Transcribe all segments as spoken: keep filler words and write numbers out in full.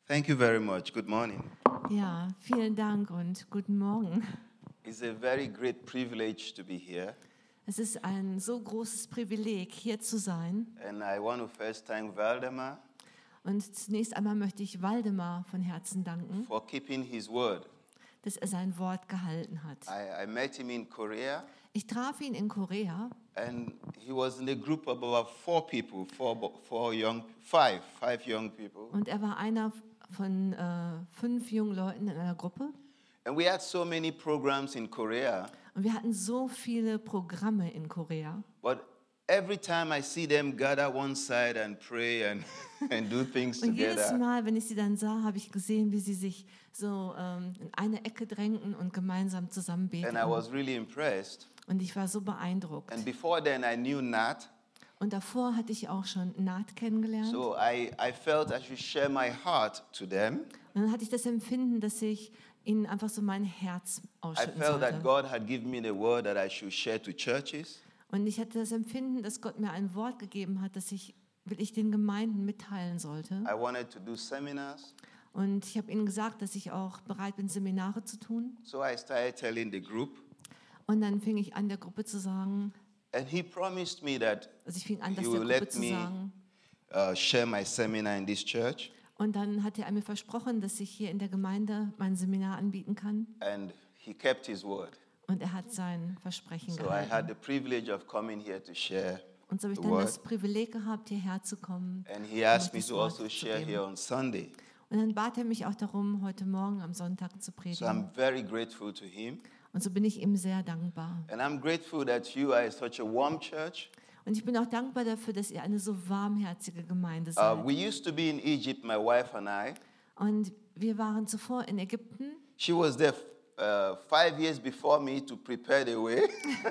Thank you very much. Good morning. Ja, vielen Dank und guten Morgen. It's a very great privilege to be here, Es ist ein so großes Privileg, hier zu sein. and I want to first thank Valdemar Und zunächst einmal möchte ich Waldemar von Herzen danken, for keeping his word. dass er sein Wort gehalten hat. I, I met him in Korea, Ich traf ihn in Korea and he was in a group of about four people, four, bo- four young, five, five young people, und er war einer von äh, fünf jungen Leuten in einer Gruppe. and we had so many programs in Korea. Und wir hatten so viele Programme in Korea. But every time I see them gather one side and pray and, and do things Und jedes together, Mal, wenn ich sie dann sah, habe ich gesehen, wie sie sich so ähm, in eine Ecke drängten und gemeinsam zusammen and I beteten. was really impressed. Und ich war so beeindruckt. And before then, I knew Nat, Und davor hatte ich auch schon Naht kennengelernt. so I, I felt I should share my heart to them. Und dann hatte ich das Empfinden, dass ich ihnen einfach so mein Herz I ausschütten felt that sollte. God had given me the word that I should share to churches. Und ich hatte das Empfinden, dass Gott mir ein Wort gegeben hat, das ich wirklich den Gemeinden mitteilen sollte. I wanted to do seminars, Und ich habe ihnen gesagt, dass ich auch bereit bin, Seminare zu tun. so I started telling the group. Und dann fing ich an, der Gruppe zu sagen, And he promised me that also ich fing an, das he der will Gruppe let zu me sagen. uh, share my seminar in this church. Und dann hat er mir versprochen, dass ich hier in der Gemeinde mein Seminar anbieten kann. And he kept his word. Und er hat sein Versprechen So I had gehalten. the privilege of coming here to share Und so habe ich the dann word. das Privileg gehabt, hierher zu kommen. And he um asked euch me das to Wort also zu share geben. here on Sunday. Und dann bat er mich auch darum, heute Morgen am Sonntag zu So predigen. I'm very grateful to him. Und so bin ich ihm sehr dankbar. And I'm grateful that you are such a warm church. Und ich bin auch dankbar dafür, dass ihr eine so warmherzige Gemeinde Uh, seid. we used to be in Egypt, my wife and I. Und wir waren zuvor in Ägypten. She was there uh, five years before me to prepare the way.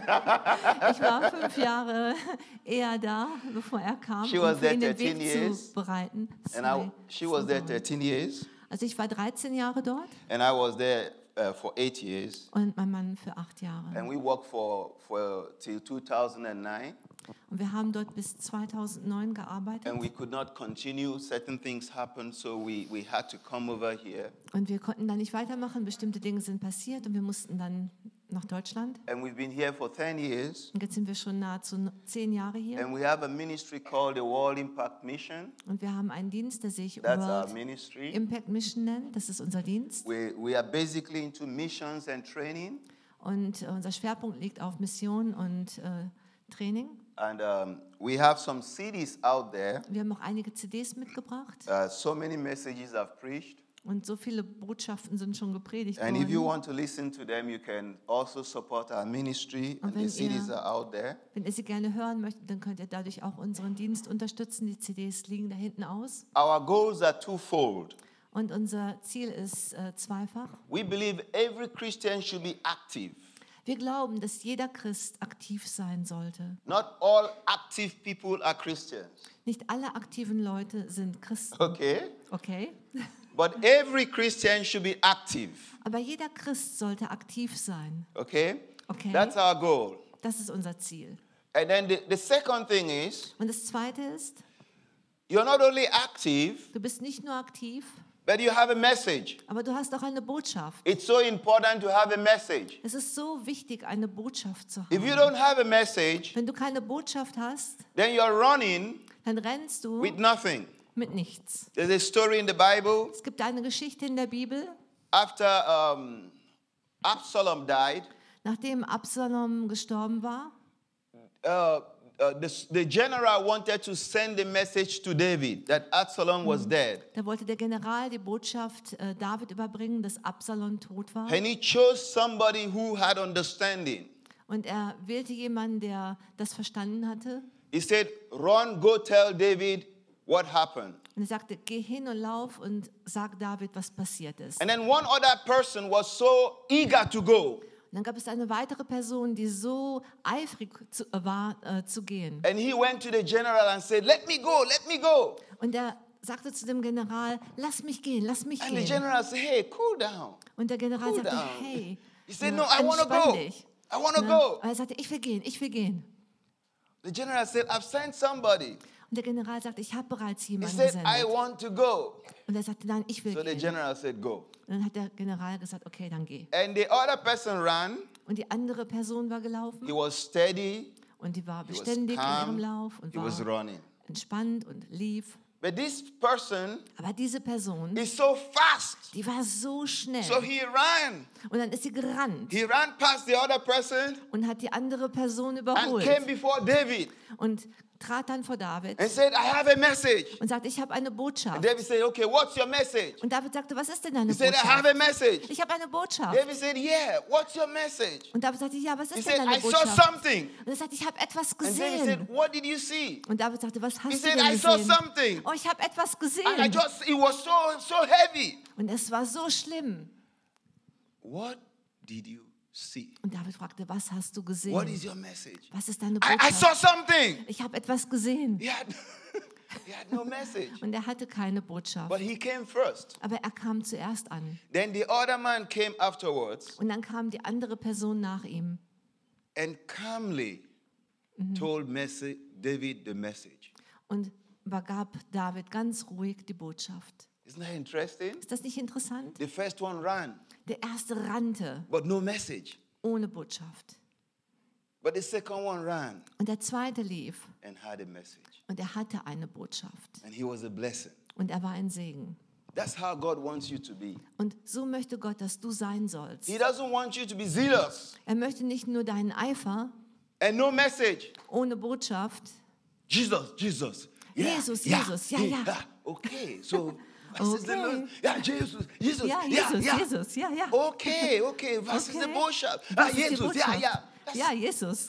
Ich war fünf Jahre eher da, bevor er kam, She um was für ihn there den Weg thirteen years. zu bereiten. And I, she was there thirteen years, Also ich war dreizehn Jahre dort and I was there uh, for eight years. und mein Mann für acht Jahre. And we worked for, for till two thousand nine, Und wir haben dort bis zweitausendneun gearbeitet. and we could not continue. Certain things happened, so we, we had to come over here. Und wir konnten da nicht weitermachen. Bestimmte Dinge sind passiert und wir mussten dann nach Deutschland. And we've been here for ten years. Und jetzt sind wir schon nahezu zehn Jahre hier. And we have a ministry called the World Impact Mission. Und wir haben einen Dienst, der sich That's our World ministry. Impact Mission nennt. Das ist unser Dienst. We, we are basically into missions and training. Und äh, unser Schwerpunkt liegt auf Mission und äh, Training. And um, we have some C Ds out there. Wir haben auch einige C Ds mitgebracht. Uh, so many messages I've preached. Und so viele Botschaften sind schon gepredigt And if you worden. want to listen to them, you can also support our ministry. Und And the wenn C Ds ihr- are out there. Wenn ihr sie gerne hören möchtet, dann könnt ihr dadurch auch unseren Dienst unterstützen. Die C Ds liegen da hinten aus. Our goals are twofold. Und unser Ziel ist äh, zweifach. We believe every Christian should be active. Wir glauben, dass jeder Christ aktiv sein sollte. Not all active people are Christians. Nicht alle aktiven Leute sind Christen, Okay? okay? But every Christian should be active. Aber jeder Christ sollte aktiv sein. Okay? Okay. That's our goal. Das ist unser Ziel. And then the, the second thing is, Und das Zweite ist, you're not only active, du bist nicht nur aktiv, but you have a message. aber du hast auch eine Botschaft. It's so important to have a message. Es ist so wichtig, eine Botschaft zu If you haben. don't have a message, Wenn du keine Botschaft hast, then you're running dann rennst du with nothing. mit nichts. There's a story in the Bible Es gibt eine Geschichte in der Bibel, after um, Absalom died. nachdem Absalom gestorben war. Uh, uh, the, the general wanted to send a message to David that Absalom was dead. Da wollte der General die Botschaft äh, David überbringen, dass Absalom tot war. And he chose somebody who had understanding. Und er wählte jemanden, der das verstanden hatte. He said, Run, go tell David what happened. Und er sagte, geh hin und lauf und sag David, was passiert ist. And then one other person was so eager to go. Und dann gab es eine weitere Person, die so eifrig zu, äh, war, äh, zu gehen. And he went to the general and said, Let me go, let me go. Und er sagte zu dem General, lass mich gehen, lass mich And the gehen. general said, Hey, cool down. Und der General Cool sagte, down. hey, He said, ne, No, I want to entspann go. dich. I want to Ne? go. Und er sagte, ich will gehen, ich will gehen. The general said, I've sent somebody. Und der General sagte, ich habe bereits He jemanden said, I gesendet. want to go. Und er sagte, nein, ich will So the gehen. general said, go. Und dann hat der General gesagt, okay, dann geh. And the other person ran. Und die andere Person war gelaufen He was steady. und die war He was beständig in ihrem calm. Lauf und He was war running. entspannt und lief. But this person Aber diese Person, is so fast. die war so schnell. So he ran. Und dann ist sie gerannt He ran past the other person und hat die andere Person and came überholt before David und trat dann vor David and said, I have a message. und sagte, ich habe eine Botschaft. And David said, okay, what's your message? Und David sagte, was ist denn deine He said, I have a Botschaft? message. Ich habe eine Botschaft. David said, yeah, what's your message? Und David sagte, ja, was He ist said, denn I deine saw Botschaft? something. Und er sagte, ich habe etwas And David said, gesehen. what did you see? Und David sagte, was He hast du said, denn I saw gesehen? something. Oh, ich habe etwas And I gesehen. just, it was so, so heavy. Und es war so schlimm. What did you see? Und David fragte, was hast du What gesehen? is your message? Was ist deine I, I saw Botschaft? something. Ich habe etwas gesehen. He had, he had no message. Und er hatte keine Botschaft. But he came first. Aber er kam zuerst an. Then the other man came afterwards Und dann kam die andere Person nach ihm and calmly told Messi- David the message. und übergab David ganz ruhig die Botschaft. Isn't that interesting? Ist das nicht interessant? The first one ran, Der erste rannte but no message. ohne Botschaft. But the second one ran Und der zweite lief and had a message. und er hatte eine Botschaft. And he was a blessing. Und er war ein Segen. That's how God wants you to be. Und so möchte Gott, dass du sein sollst. He doesn't want you to be zealous Er möchte nicht nur deinen Eifer and no message. ohne Botschaft. Jesus, Jesus. Yeah, Jesus, yeah, Jesus, ja, yeah. ja. Okay, so was is the Okay. Lord? Yeah, Jesus, Jesus. Ja, yeah, Jesus, yeah. Jesus, ja, ja. Okay, okay. Was ist die Okay. Botschaft? Ah, Was ist die Jesus, ja, Botschaft? ja. Das- Ja, Jesus.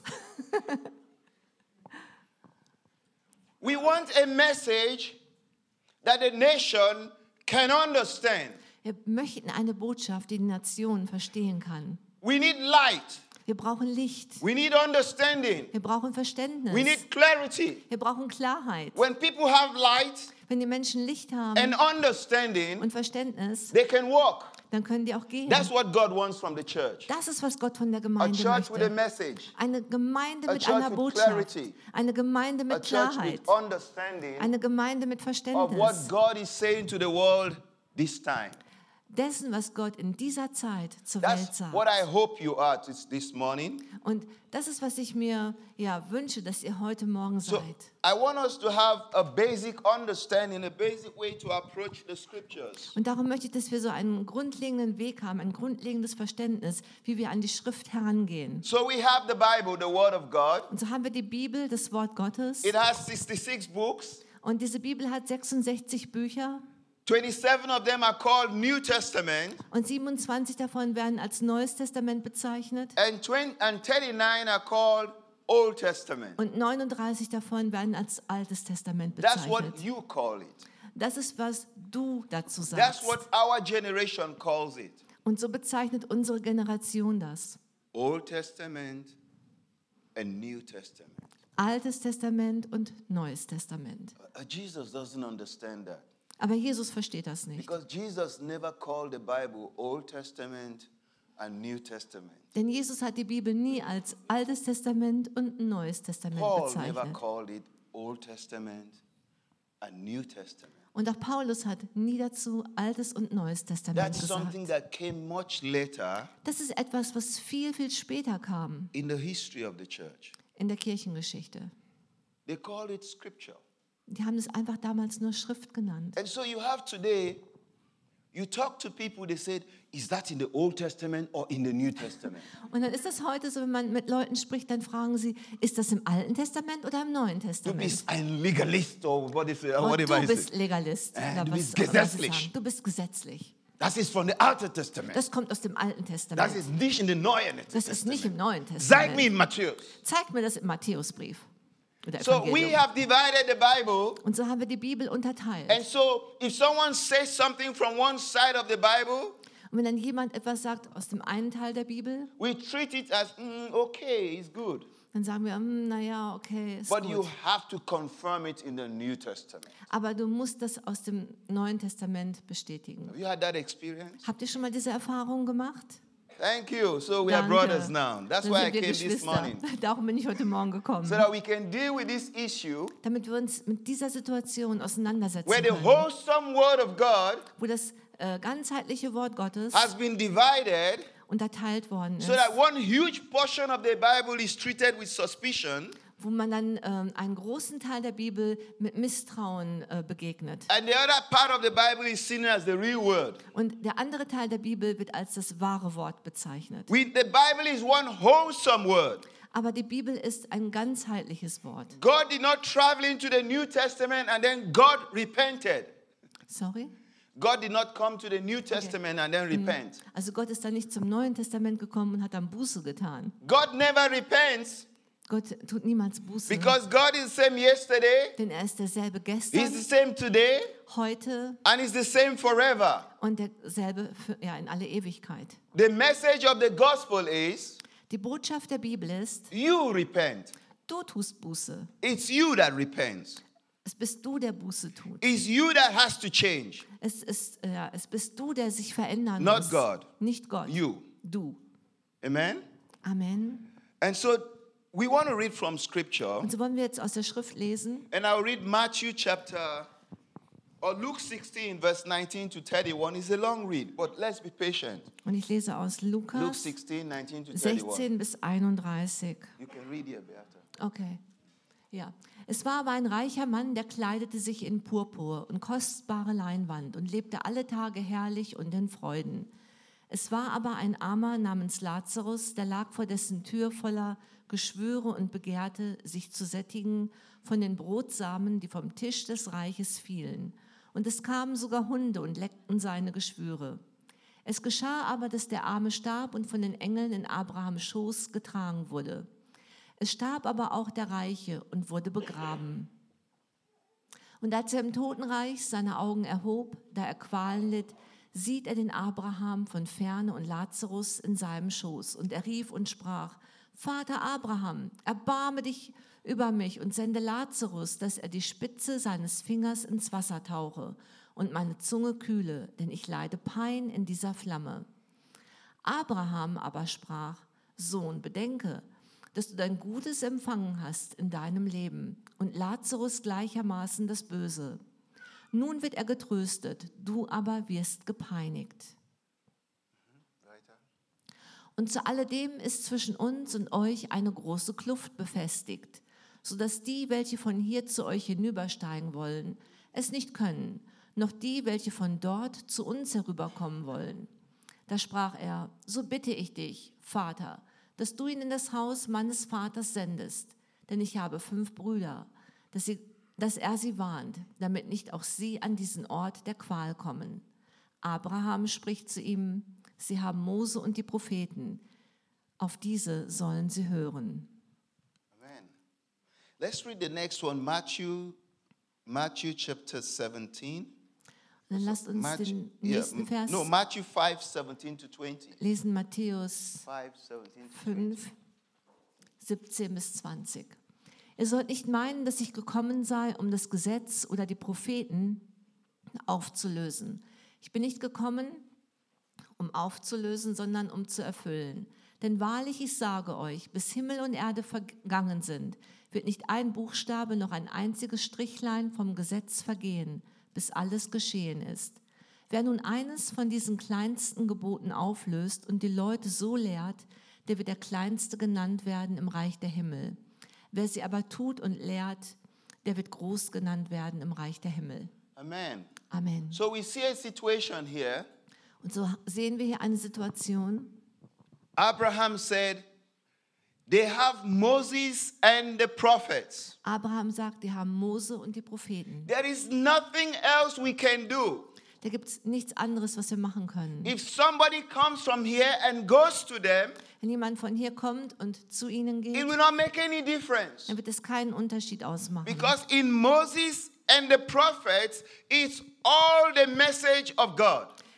We want a message that the nation can understand. Wir möchten eine Botschaft, die die Nation verstehen kann. We need light. Wir brauchen Licht. We need understanding. Wir brauchen Verständnis. We need clarity. Wir brauchen Klarheit. When people have light Wenn die Menschen Licht haben and understanding, und Verständnis, they can walk. dann können die auch gehen. That's what God wants from the church. Das ist, was Gott von der A Gemeinde church with a möchte. message. Eine Gemeinde A mit church einer with Botschaft. clarity. Eine Gemeinde A mit church Klarheit. with understanding Eine Gemeinde mit of Verständnis. what God is saying to the world this time. Dessen, was Gott in dieser Zeit zur Welt That's sagt. what I hope you are this, this morning. Und das ist, was ich mir ja, wünsche, dass ihr heute Morgen So seid. I want us to have a basic understanding, a basic way to approach the scriptures. Und darum möchte ich, dass wir so einen grundlegenden Weg haben, ein grundlegendes Verständnis, wie wir an die Schrift herangehen. So we have the Bible, the Word of God. Und so haben wir die Bibel, das Wort Gottes. It has sixty-six books. Und diese Bibel hat sechsundsechzig Bücher. twenty-seven of them are called New Testament, Und siebenundzwanzig davon werden als Neues Testament bezeichnet. and twenty and thirty-nine are called Old Testament. Und neununddreißig davon werden als Altes Testament That's what bezeichnet. you call it. Das ist, was du dazu That's sagst. what our generation calls it. Und so bezeichnet unsere Generation das. Old Testament and New Testament. Altes Testament und Neues Testament. Uh, Jesus doesn't understand that. Aber Jesus versteht das nicht. Because Jesus never called the Bible Old Testament and New Testament. Denn Jesus hat die Bibel nie als Altes Testament und ein Neues Testament Paul never bezeichnet. called it Old Testament and New Testament. Und auch Paulus hat nie dazu Altes und Neues Testament That's gesagt. something that came much later Das ist etwas, was viel, viel später kam in the history of the church. in der Kirchengeschichte. They call it scripture. Die haben es einfach damals nur Schrift genannt. And so you have today, you talk to people, they said, is that in the Old Testament or in the New Testament? Und dann ist das heute so, wenn man mit Leuten spricht, dann fragen sie, ist das im Alten Testament oder im Neuen Du Testament? bist ein Legalist or what is it, or Und whatever du it bist is. Legalist. Äh, oder du was- bist oder was sie gesetzlich. sagen. Du bist gesetzlich. Das ist von the Alten Testament. Das kommt aus dem Alten Das Testament. ist nicht in the Neuen Das Testament. ist nicht im Neuen Zeig mir Testament. in Matthäus. Zeig mir das im Matthäusbrief. Oder So we Evangelium. have divided the Bible. Und so haben wir die Bibel unterteilt. And so if someone says something from one side of the Bible, Und wenn dann jemand etwas sagt aus dem einen Teil der Bibel, we treat it as, mm, okay, it's good. dann sagen wir, hm, naja, okay, ist But you gut. have to confirm it in the New Testament. Aber du musst das aus dem Neuen Testament bestätigen. Have you had that experience? Habt ihr schon mal diese Erfahrung gemacht? Thank you. So we are Danke. brothers now. That's Dann why I sind wir came this Geschwister. morning. Darum bin ich heute Morgen gekommen. So that we can deal with this issue Damit wir uns mit dieser Situation auseinandersetzen where the können. wholesome word of God Wo das äh, ganzheitliche Wort Gottes has been divided unterteilt worden ist. so that one huge portion of the Bible is treated with suspicion Wo man dann ähm, einen großen Teil der Bibel mit Misstrauen äh, begegnet. and the other part of the Bible is seen as the real word. Und der andere Teil der Bibel wird als das wahre Wort bezeichnet. We, the Bible is one wholesome word. Aber die Bibel ist ein ganzheitliches Wort. God did not travel into the New Testament and then God repented. Sorry? God did not come to the New Testament and then repent. Also Gott ist da nicht zum Neuen Testament gekommen und hat dann Buße getan. God never repents Gott tut niemals Buße. because God is the same yesterday, Denn er ist derselbe He's gestern, the same today, heute and He's the same forever. und derselbe für, ja, in alle Ewigkeit. The message of the gospel is Die Botschaft der Bibel ist, you repent. du tust Buße. It's you that repents. Es bist du, der Buße tut. It's you that has to change. Es, ist, ja, es bist du, der sich verändern Not muss. God. Nicht Gott. You. Du. Amen? Amen. And so we want to read from scripture. Und so wollen wir jetzt aus der Schrift lesen. And I'll read Matthew chapter, or Luke sixteen, verse nineteen to thirty-one. It's a long read, but let's be patient. Und ich lese aus Luke Lukas sixteen, nineteen to thirty-one. sechzehn bis einunddreißig. You can read here, Beata. Okay. Ja. Es war aber ein reicher Mann, der kleidete sich in Purpur und kostbare Leinwand und lebte alle Tage herrlich und in Freuden. Es war aber ein Armer namens Lazarus, der lag vor dessen Tür voller Geschwüre und begehrte, sich zu sättigen von den Brotsamen, die vom Tisch des Reiches fielen. Und es kamen sogar Hunde und leckten seine Geschwüre. Es geschah aber, dass der Arme starb und von den Engeln in Abrahams Schoß getragen wurde. Es starb aber auch der Reiche und wurde begraben. Und als er im Totenreich seine Augen erhob, da er Qualen litt, sieht er den Abraham von ferne und Lazarus in seinem Schoß. Und er rief und sprach, Vater Abraham, erbarme dich über mich und sende Lazarus, dass er die Spitze seines Fingers ins Wasser tauche und meine Zunge kühle, denn ich leide Pein in dieser Flamme. Abraham aber sprach, Sohn, bedenke, dass du dein Gutes empfangen hast in deinem Leben und Lazarus gleichermaßen das Böse. Nun wird er getröstet, du aber wirst gepeinigt. Und zu alledem ist zwischen uns und euch eine große Kluft befestigt, sodass die, welche von hier zu euch hinübersteigen wollen, es nicht können, noch die, welche von dort zu uns herüberkommen wollen. Da sprach er, so bitte ich dich, Vater, dass du ihn in das Haus meines Vaters sendest, denn ich habe fünf Brüder, dass, sie, dass er sie warnt, damit nicht auch sie an diesen Ort der Qual kommen. Abraham spricht zu ihm, sie haben Mose und die Propheten, auf diese sollen sie hören. Amen. Let's read the next one, Matthew, Matthew chapter seventeen. Und dann lasst uns Matthew, den yeah, nächsten Vers no, Matthew five, seventeen to twenty. lesen, Matthäus five, seventeen to twenty. fünf, siebzehn bis zwanzig. Ihr sollt nicht meinen, dass ich gekommen sei, um das Gesetz oder die Propheten aufzulösen. Ich bin nicht gekommen, um aufzulösen, sondern um zu erfüllen. Denn wahrlich, ich sage euch, bis Himmel und Erde vergangen sind, wird nicht ein Buchstabe noch ein einziges Strichlein vom Gesetz vergehen, bis alles geschehen ist. Wer nun eines von diesen kleinsten Geboten auflöst und die Leute so lehrt, der wird der Kleinste genannt werden im Reich der Himmel. Wer sie aber tut und lehrt, der wird groß genannt werden im Reich der Himmel. Amen. Amen. So we see a situation here. Und so sehen wir hier eine Situation. Abraham said, they have Moses and the prophets. Abraham sagt, die haben Mose und die Propheten. There is nothing else we can do. Da gibt es nichts anderes, was wir machen können. If somebody comes from here and goes to them, Wenn jemand von hier kommt und zu ihnen it geht, will not make any difference. dann wird es keinen Unterschied ausmachen. Because in Moses and the prophets, it's all the message of God.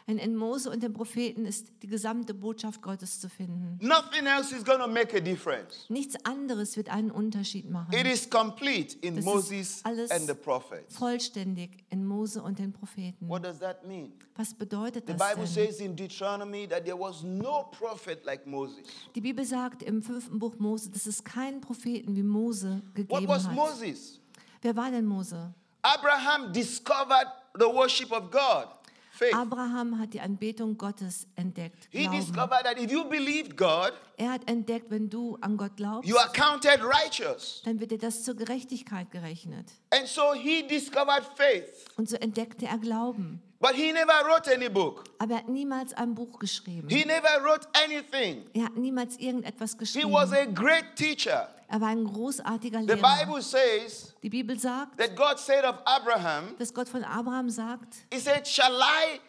Denn in Mose und den Propheten ist die gesamte Botschaft Gottes zu finden. Nothing else is going to make a difference. Nichts anderes wird einen Unterschied machen. It is complete in Das ist Moses alles and the prophets. vollständig in Mose und den Propheten. What does that mean? Was bedeutet The das Bible denn? says in Deuteronomy that there was no prophet like Moses. Die Bibel sagt im fünften Buch Mose, dass es keinen Propheten wie Mose What gegeben was hat. Moses? Wer war denn Mose? Abraham discovered the worship of God. Faith. Abraham hat die Anbetung Gottes entdeckt. He Glauben. discovered that if you believed God, Er hat entdeckt, wenn du an Gott glaubst, you are counted righteous. dann wird dir das zur Gerechtigkeit gerechnet. And so he discovered faith. Und so entdeckte er Glauben. But he never wrote any book. Aber er hat niemals ein Buch geschrieben. He never wrote anything. Er hat niemals irgendetwas He geschrieben. was a great teacher. Er war ein großartiger The Lehrer. Bible says Die Bibel sagt, that God said of Abraham, dass Gott von Abraham sagt, he said, shall I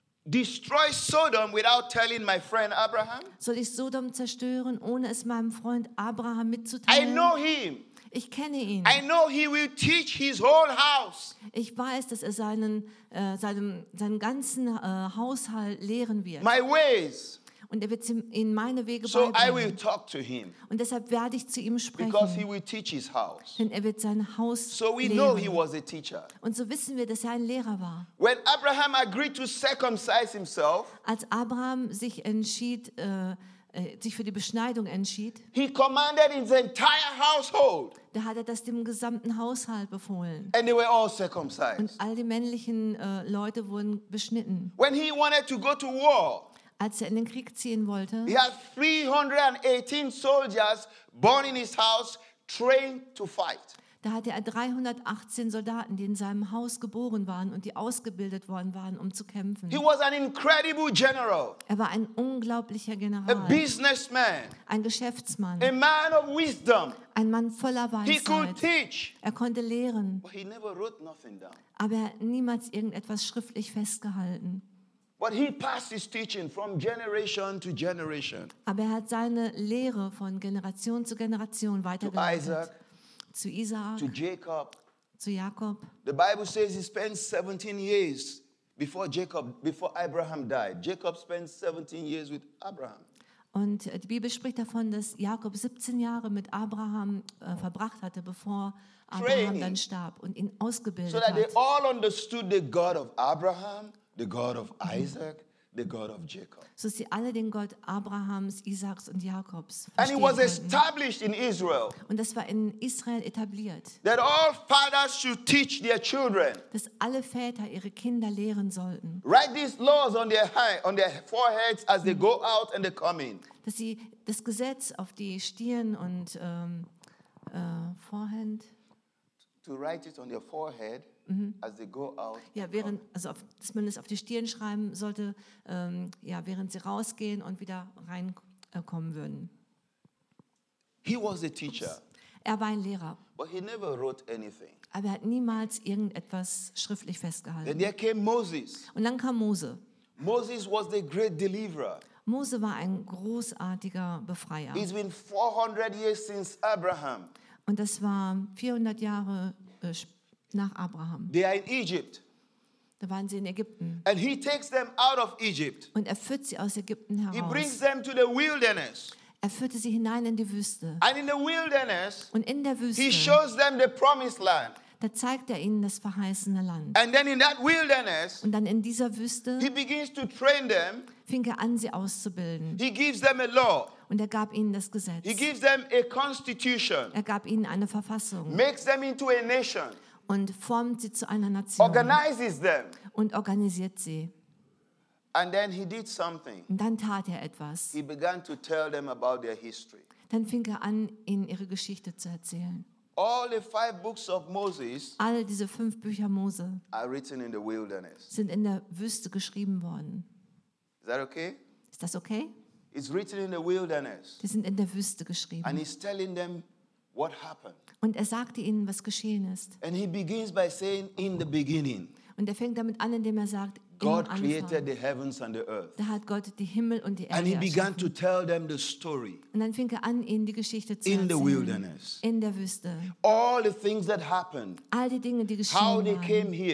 destroy Sodom without telling my friend Abraham? soll ich Sodom zerstören, ohne es meinem Freund Abraham I mitzuteilen? know him. Ich kenne ihn. I know he will teach his whole house. Ich weiß, dass er seinen, äh, seinem, seinen ganzen äh, Haushalt lehren wird. My ways. Und er wird sie in meine Wege So I will beibringen. talk to him Und deshalb werde ich zu ihm because he sprechen. will teach his house. Denn er wird sein Haus So we know he lehren. was a teacher. Und so wissen wir, dass er ein Lehrer war. When Abraham agreed to circumcise himself, Als Abraham sich entschied, äh, äh, sich für die Beschneidung entschied, he commanded his entire household, da hat er das dem gesamten Haushalt befohlen. and they were all Und circumcised. all die männlichen äh, Leute wurden beschnitten. When he wanted to go to war, Als er in den Krieg ziehen wollte, he had three hundred eighteen soldiers born in his house, trained to fight. da hatte er dreihundertachtzehn Soldaten, die in seinem Haus geboren waren und die ausgebildet worden waren, um zu kämpfen. He was an incredible general, Er war ein unglaublicher a General, businessman, ein Geschäftsmann, a man of wisdom. ein Mann voller He could Weisheit. teach, Er konnte lehren, but he never wrote nothing down. aber er hat niemals irgendetwas schriftlich festgehalten. But he passed his teaching from generation to generation. Aber er hat seine Lehre von Generation zu Generation To weitergeleitet. Isaac, Zu Isaak, to Jacob. zu Jakob. The Bible says he spent seventeen years before Jacob, before Abraham died. Jacob spent seventeen years with Abraham. Und äh, die Bibel spricht davon, dass Jakob siebzehn Jahre mit Abraham äh, verbracht hatte, bevor Abraham Training. dann starb und ihn ausgebildet So that they hat. all understood the God of Abraham, the God of Isaac, the God of Jacob. So dass sie alle den Gott Abrahams, Isaaks und Jakobs And it verstehen was konnten. established in Israel Und das war in Israel etabliert, that all fathers should teach their children. dass alle Väter ihre Kinder lehren sollten, Write these laws on their high, on their foreheads as they go out and they come in. dass sie das Gesetz auf die Stirn und ähm, äh, Vorhand, To write it on their forehead as they go out. ja, während, also auf, dass man es auf die Stirn schreiben sollte, ähm, ja, während sie rausgehen und wieder reinkommen würden. He was a teacher, Er war ein Lehrer, but he never wrote anything. aber er hat niemals irgendetwas schriftlich Then festgehalten. there came Moses. Und dann kam Mose. Moses was the great deliverer. Mose war ein großartiger Befreier. It's been four hundred years since Abraham. Und das war vierhundert Jahre äh, nach Abraham. They are in Egypt. Da waren sie in Ägypten. And he takes them out of Egypt. Und er führt sie aus Ägypten He brings heraus. them to the wilderness. Er führte sie hinein in die Wüste. And in the wilderness, Und in der he Wüste, shows them the promised land. da zeigt er ihnen das verheißene Land. And then in that wilderness, Und dann in dieser Wüste he begins to train them. fing er an, sie auszubilden. He gives them a law. Und er gab ihnen das Gesetz. He gives them a constitution. Er gab ihnen eine Verfassung Makes them into a nation. und formt sie zu einer Nation Organizes them. und organisiert sie. And then he did something. Und dann tat er etwas. He began to tell them about their history. Dann fing er an, ihnen ihre Geschichte zu erzählen. All the five books of Moses All diese fünf Bücher Mose are written in the wilderness. sind in der Wüste geschrieben worden. Is that okay? Ist das okay? It's written in the wilderness. Die sind in der Wüste And geschrieben. he's telling them what happened. Und er sagte ihnen, was geschehen ist. And he begins by saying, in the beginning, Und er fängt damit an, indem er sagt, im God created Anfang, the heavens and the earth. da hat Gott die Himmel und die And Erde he began erschaffen. to tell them the story Und dann fing er an, ihnen die Geschichte zu in the erzählen. wilderness. In der Wüste. All the things that happened, All die Dinge, die how geschehen they came waren. here,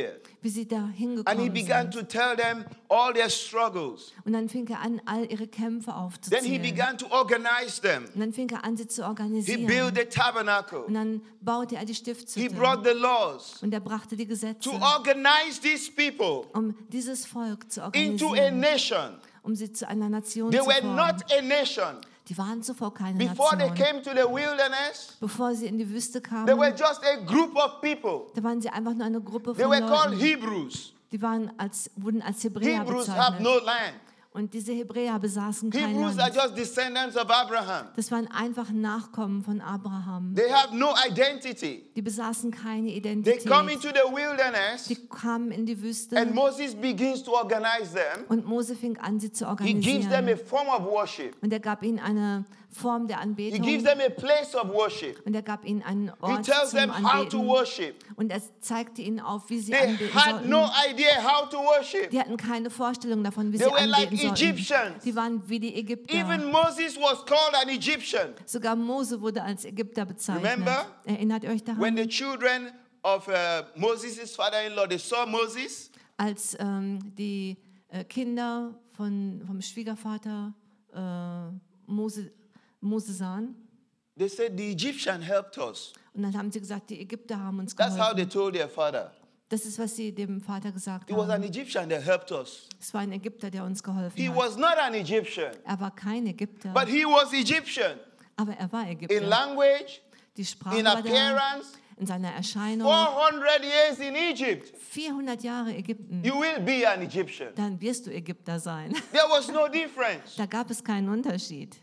wie sie da And he hingekommen began sind. to tell them all their struggles. Und dann fing er an, all ihre Kämpfe Then he aufzuzählen. began to organize them. Und dann fing er an, sie zu He organisieren. built the tabernacle. Und dann baute er die He Stiftshütte. brought the laws Und er brachte die Gesetze, to organize these people um dieses Volk zu into a organisieren, nation. um sie zu einer Nation They zu were formen. not a nation. Die waren zuvor keine Before they Nation. came to the wilderness, Bevor sie in die Wüste they were kamen, just a group of people. da waren sie einfach nur eine Gruppe They von were called Leuten. Hebrews. Die waren als, wurden als Hebräer Hebrews have bezeichnet. no land. Und diese Hebräer besaßen kein Hebrews are Land. just descendants of Abraham. Das waren einfach Nachkommen von Abraham. They have no identity. Die besaßen keine They Identität. come into the wilderness, Die kamen in die Wüste and Moses begins to organize them. und Mose fing an, sie zu He gives them a organisieren. form of worship. Und er gab ihnen eine Form der He Anbetung. gives them a place of worship. Und er gab ihnen einen He Ort tells zum them how to Anbeten. worship. Und er zeigte ihnen auf, wie sie They anbeten had sollten. no idea how to worship. Die hatten keine Vorstellung davon, wie They sie were like anbeten sollten. Egyptians. Die waren wie die Ägypter. Even Moses was called an Egyptian. Sogar Mose wurde als Ägypter bezeichnet. Remember? Erinnert ihr euch daran? When the children of uh, Moses' father-in-law, they saw Moses, Als ähm, die äh, Kinder von, vom Schwiegervater äh, Mose, Mose sahen. they said, the Egyptian helped us. Und dann haben sie gesagt, die Ägypter haben uns That's how geholfen. they told their father. Das ist, was sie dem Vater gesagt It was an haben. Egyptian that helped us. Es war ein Ägypter, der uns geholfen He hat. was not an Egyptian, Er war kein Ägypter, but he was Egyptian aber er war in Ägypter. language, Die Sprache in war da, appearance. in seiner Erscheinung. four hundred years in Egypt. vierhundert Jahre Ägypten. You will be an Egyptian. Dann wirst du Ägypter sein. There was no difference. Da gab es keinen Unterschied.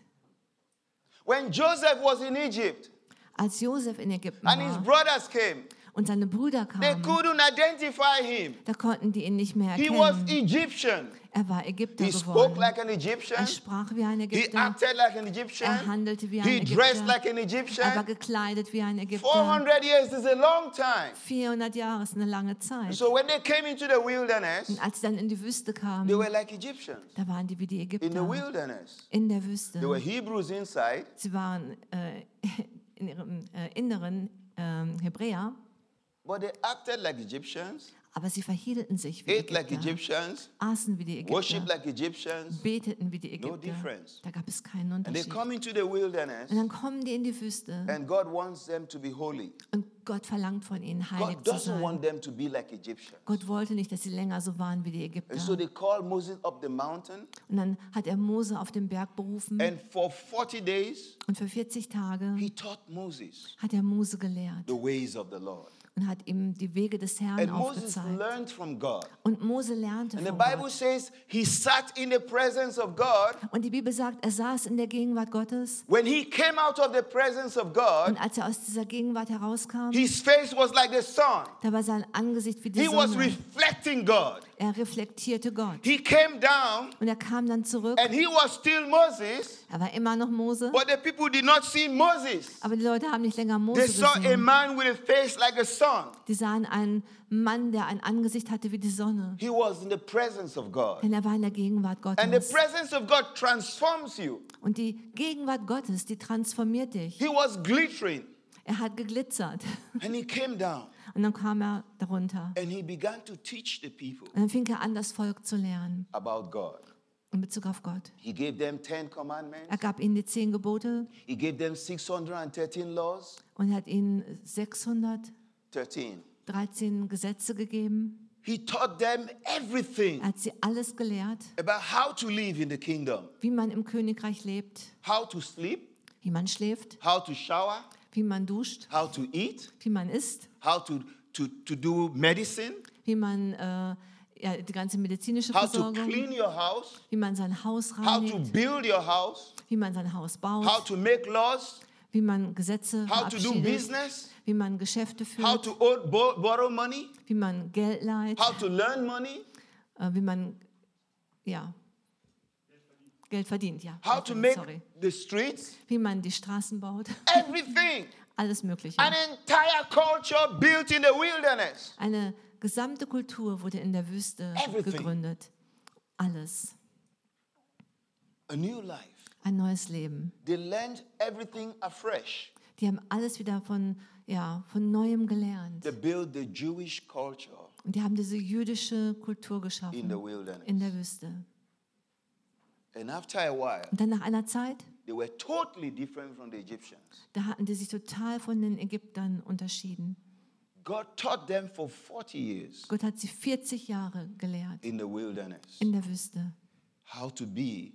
When Joseph was in Egypt Als Josef in Ägypten and his war brothers came, und seine Brüder they kamen, couldn't identify him. da konnten die ihn nicht mehr He was erkennen. Egyptian. Er war Ägypter He spoke geworden. like an Egyptian. Er sprach wie ein He Ägypter. acted like an Er Egyptian. handelte wie ein He dressed Ägypter. like an Er war Egyptian. gekleidet wie ein four Ägypter. hundred years is a long time. vierhundert Jahre ist eine lange Zeit. So when they came into the wilderness, Und als sie dann in die Wüste they kamen, were like Egyptians da waren die wie die in the Ägypter. wilderness. In der Wüste. They were Hebrews inside, Sie waren äh, in ihrem äh, Inneren ähm, Hebräer, but they acted like Egyptians, aber sie verhielten sich wie ate like Ägypter, Egyptians, aßen wie die worshiped Ägypter, like Egyptians, beteten wie die No Ägypter. difference. Da gab es keinen and they Unterschied. come into the wilderness, Und dann kommen die in die Wüste and God wants them to be holy. und Gott verlangt von ihnen, heilig God zu doesn't sein. want them to be like Egyptians. Gott wollte nicht, dass sie länger so waren wie die And so Ägypter. they called Moses up the mountain, Und dann hat er Mose auf den Berg berufen and for forty days, und für vierzig Tage he taught Moses hat er Mose gelehrt the ways of the Lord. und hat ihm die Wege des Herrn And Moses aufgezeigt. learned from God. Und Mose lernte And the von Bible Gott. says he sat in the presence of God. Und die Bibel sagt, er saß in der Gegenwart Gottes. When he came out of the presence of God, Und als er aus dieser Gegenwart herauskam, his face was like the sun. da war sein Angesicht wie die He was Sonne. reflecting God. Er reflektierte Gott. He came down Und er kam dann zurück. and he was still Moses, Er war immer noch Mose. but the people did not see Moses. Aber die Leute haben nicht länger They Mose saw a gesehen. man with a face like a sun. Die sahen einen Mann, der ein Angesicht hatte wie die Sonne. He was in the presence of God. Denn er war in der Gegenwart And the Gottes. presence of God transforms you. Und die Gegenwart Gottes, die transformiert dich. He was glittering. Er hat geglitzert. And he came down Und dann kam er darunter. and he began to teach the people Und dann fing er an, das Volk zu lernen about God. in Bezug auf Gott. He gave them ten commandments. Er gab ihnen die zehn Gebote He gave them six hundred thirteen laws. und er hat ihnen sechshundertdreizehn thirteen. Gesetze gegeben. He taught them everything Er hat sie alles gelehrt, about how to live in the kingdom, wie man im Königreich lebt, how to sleep, wie man schläft, how to shower, wie man duscht, how to eat, wie man isst, how to, to, to do medicine, wie man äh, ja, die ganze medizinische how to Versorgung, clean your house, wie man sein Haus how to reinigt, build your house, wie man sein Haus how baut, to make laws, wie man Gesetze how to do verabschiedet, business, wie man Geschäfte how führt, to owe- bo- borrow money, wie man Geld leiht, how to learn money, äh, wie man ja, Geld verdient, ja. how Geld to verdient, make sorry. the streets, Wie man die Straßen baut, everything. alles Mögliche. An entire culture built in the wilderness. Eine gesamte Kultur wurde in der Wüste Everything. gegründet. Alles. A new life. Ein neues Leben. They learned everything afresh. Die haben alles wieder von, ja, von Neuem gelernt. They built the Jewish culture. Und die haben diese jüdische Kultur in the geschaffen wilderness. in der Wüste. And after a while, Und dann nach einer Zeit, they were totally different from the Egyptians. da hatten die sich total von den Ägyptern unterschieden. God taught them for forty years Gott hat sie vierzig Jahre gelehrt in the wilderness in der Wüste, how to be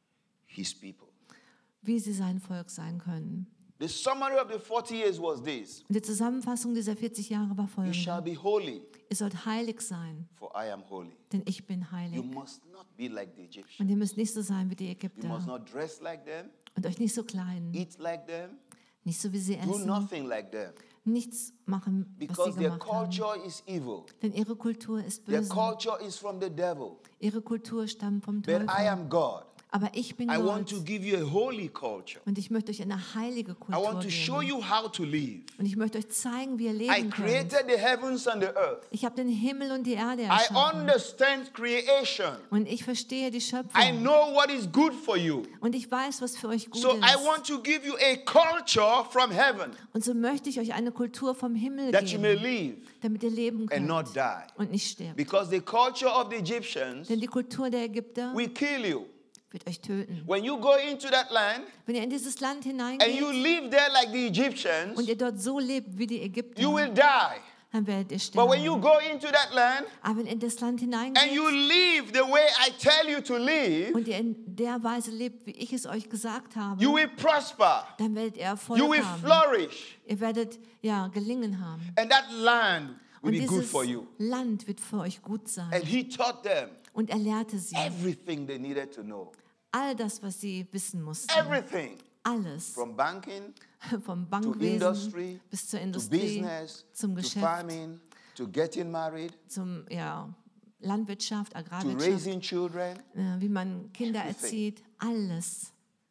his people. wie sie sein Volk sein können. The summary of the forty years was this: Und die Zusammenfassung dieser vierzig Jahre war You shall folgende. be holy, Ihr sollt heilig sein, for I am holy. denn ich bin You heilig. must not be like the Egyptians. Und ihr müsst nicht so sein wie die You must Ägypter not dress like them, und euch nicht so kleiden, eat like them, nicht so wie sie do essen, nothing like them. nichts machen, was Because sie their gemacht haben. culture is evil. Denn ihre Kultur ist Their böse. culture is from the devil. Ihre Kultur stammt vom But I Teufel. am God. Aber ich bin I want to Gott give you a holy culture. und ich möchte euch eine heilige I Kultur want to show geben. you how to live. Und ich möchte euch zeigen, wie ihr I leben könnt. created the heavens and the earth. Ich habe den Himmel und die Erde I erschaffen. understand creation. Und ich verstehe die I Schöpfung. know what is good for you. Und ich weiß, was für euch gut So I ist. want to give you a culture from heaven Und so möchte ich euch eine Kultur vom Himmel that you may geben, live damit ihr leben and könnt not die. und nicht sterben. Because the culture of the Egyptians Denn die Kultur der Ägypter will kill you. wird euch töten. When you go into that land Wenn ihr in dieses Land and you hineingeht live there like the Egyptians, und ihr dort so lebt wie die you Ägypter, will die. dann werdet ihr But when you sterben. go into that land Aber wenn ihr in das Land and hineingeht you live the way I tell you to live, und ihr in der Weise lebt, wie ich es euch gesagt habe, you will prosper. dann werdet ihr Erfolg You will haben. flourish. Ihr werdet ja gelingen haben. And that land will Und be good dieses for you. Land wird für euch gut sein. And he taught them Und er lehrte sie everything they needed to know. all das, was sie wissen mussten. Everything. Alles. From banking Vom to Bankwesen industry bis zur to Industrie, business zum to Geschäft, farming to getting married zum ja, Landwirtschaft, to Agrarwirtschaft, raising children. äh, wie man Kinder Everything. erzieht, alles.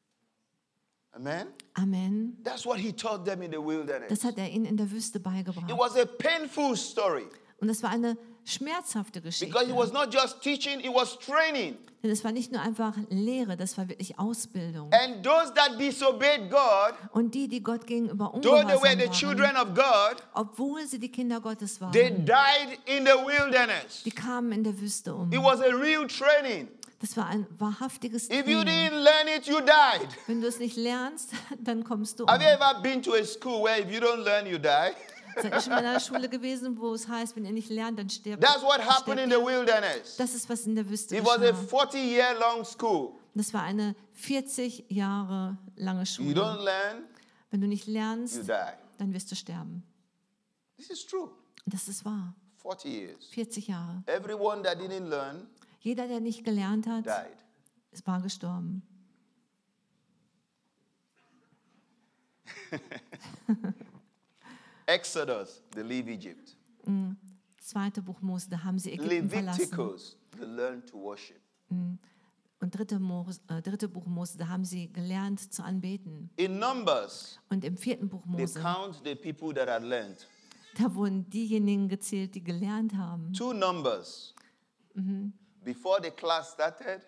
Amen. Amen. That's what he taught them in the wilderness. Das hat er ihnen in der Wüste It beigebracht. was a painful story Und es war eine schmerzhafte because he Geschichte. was not just teaching, he was training. Denn es war nicht nur einfach Lehre, das war wirklich Ausbildung. And those that disobeyed God, Und die, die Gott gegenüber though they were ungehorsam the waren, children of God, obwohl sie die Kinder Gottes waren, they died in the wilderness. die kamen in der Wüste um. It was a real training. Das war ein wahrhaftiges If you Training. didn't learn it, you died. Wenn du es nicht lernst, dann kommst du um. Have you ever been to a school where if you don't learn, you die? Seid ihr schon mal in einer Schule gewesen, wo es heißt, wenn ihr nicht lernt, dann stirbt That's what happened in sterbt the ihr? wilderness. Das ist, was in der Wüste It was a geschah. forty-year-long school. Das war eine vierzig Jahre lange You don't Schule. learn, Wenn du nicht you lernst, die. dann wirst du sterben. This is true. Das ist wahr. forty years. vierzig Jahre. Everyone that didn't learn Jeder, der nicht gelernt hat, died. ist war gestorben. Exodus, they leave Egypt. Zweite Buch Mose, da haben sie Ägypten verlassen. Leviticus, they learn to worship. Und dritte, Mose, äh, dritte Buch Mose, da haben sie gelernt zu anbeten. In Numbers, Und im vierten Buch they Mose, count the people that had learned. da wurden diejenigen gezählt, die gelernt haben. Two numbers. Before the class started,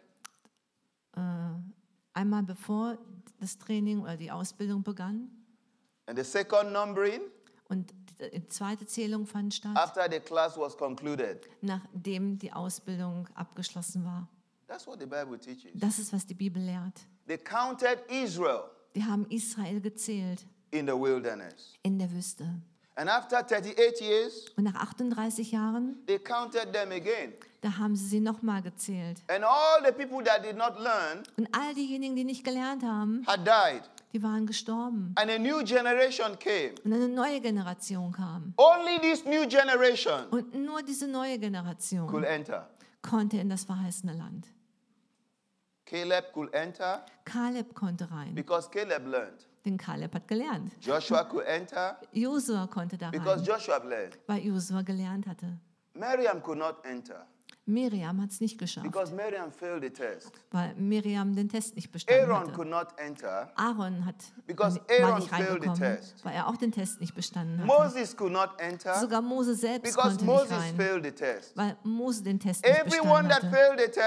Einmal bevor das Training oder die Ausbildung begann and the second numbering und die zweite Zählung fand statt, after the class was concluded. nachdem die Ausbildung abgeschlossen war. That's what the Bible teaches. Das ist, was die Bibel lehrt. They counted Israel Die haben Israel gezählt in the wilderness. in der Wüste. And after thirty-eight years, Und nach achtunddreißig Jahren, they counted them again. da haben sie sie nochmal gezählt. And all the people that did not learn Und all diejenigen, die nicht gelernt haben, had died. die waren gestorben. And a new generation came. Und eine neue Generation kam. Only this new generation Und nur diese neue Generation could enter. konnte in das verheißene Land. Caleb could enter Kaleb konnte rein, because Caleb learned. denn Kaleb hat gelernt. Joshua could enter Josua konnte da because rein, Joshua learned. weil Josua gelernt hatte. Miriam could not enter Miriam hat es nicht geschafft, because Miriam failed the test. weil Miriam den Test nicht bestanden Aaron hatte. could not enter Aaron hat because war Aaron nicht failed the reingekommen, test. weil er auch den Test nicht bestanden hatte. Moses could not enter Sogar Mose selbst because konnte Moses nicht rein, failed the test. weil Mose den Test nicht Everyone bestanden that hatte. failed the test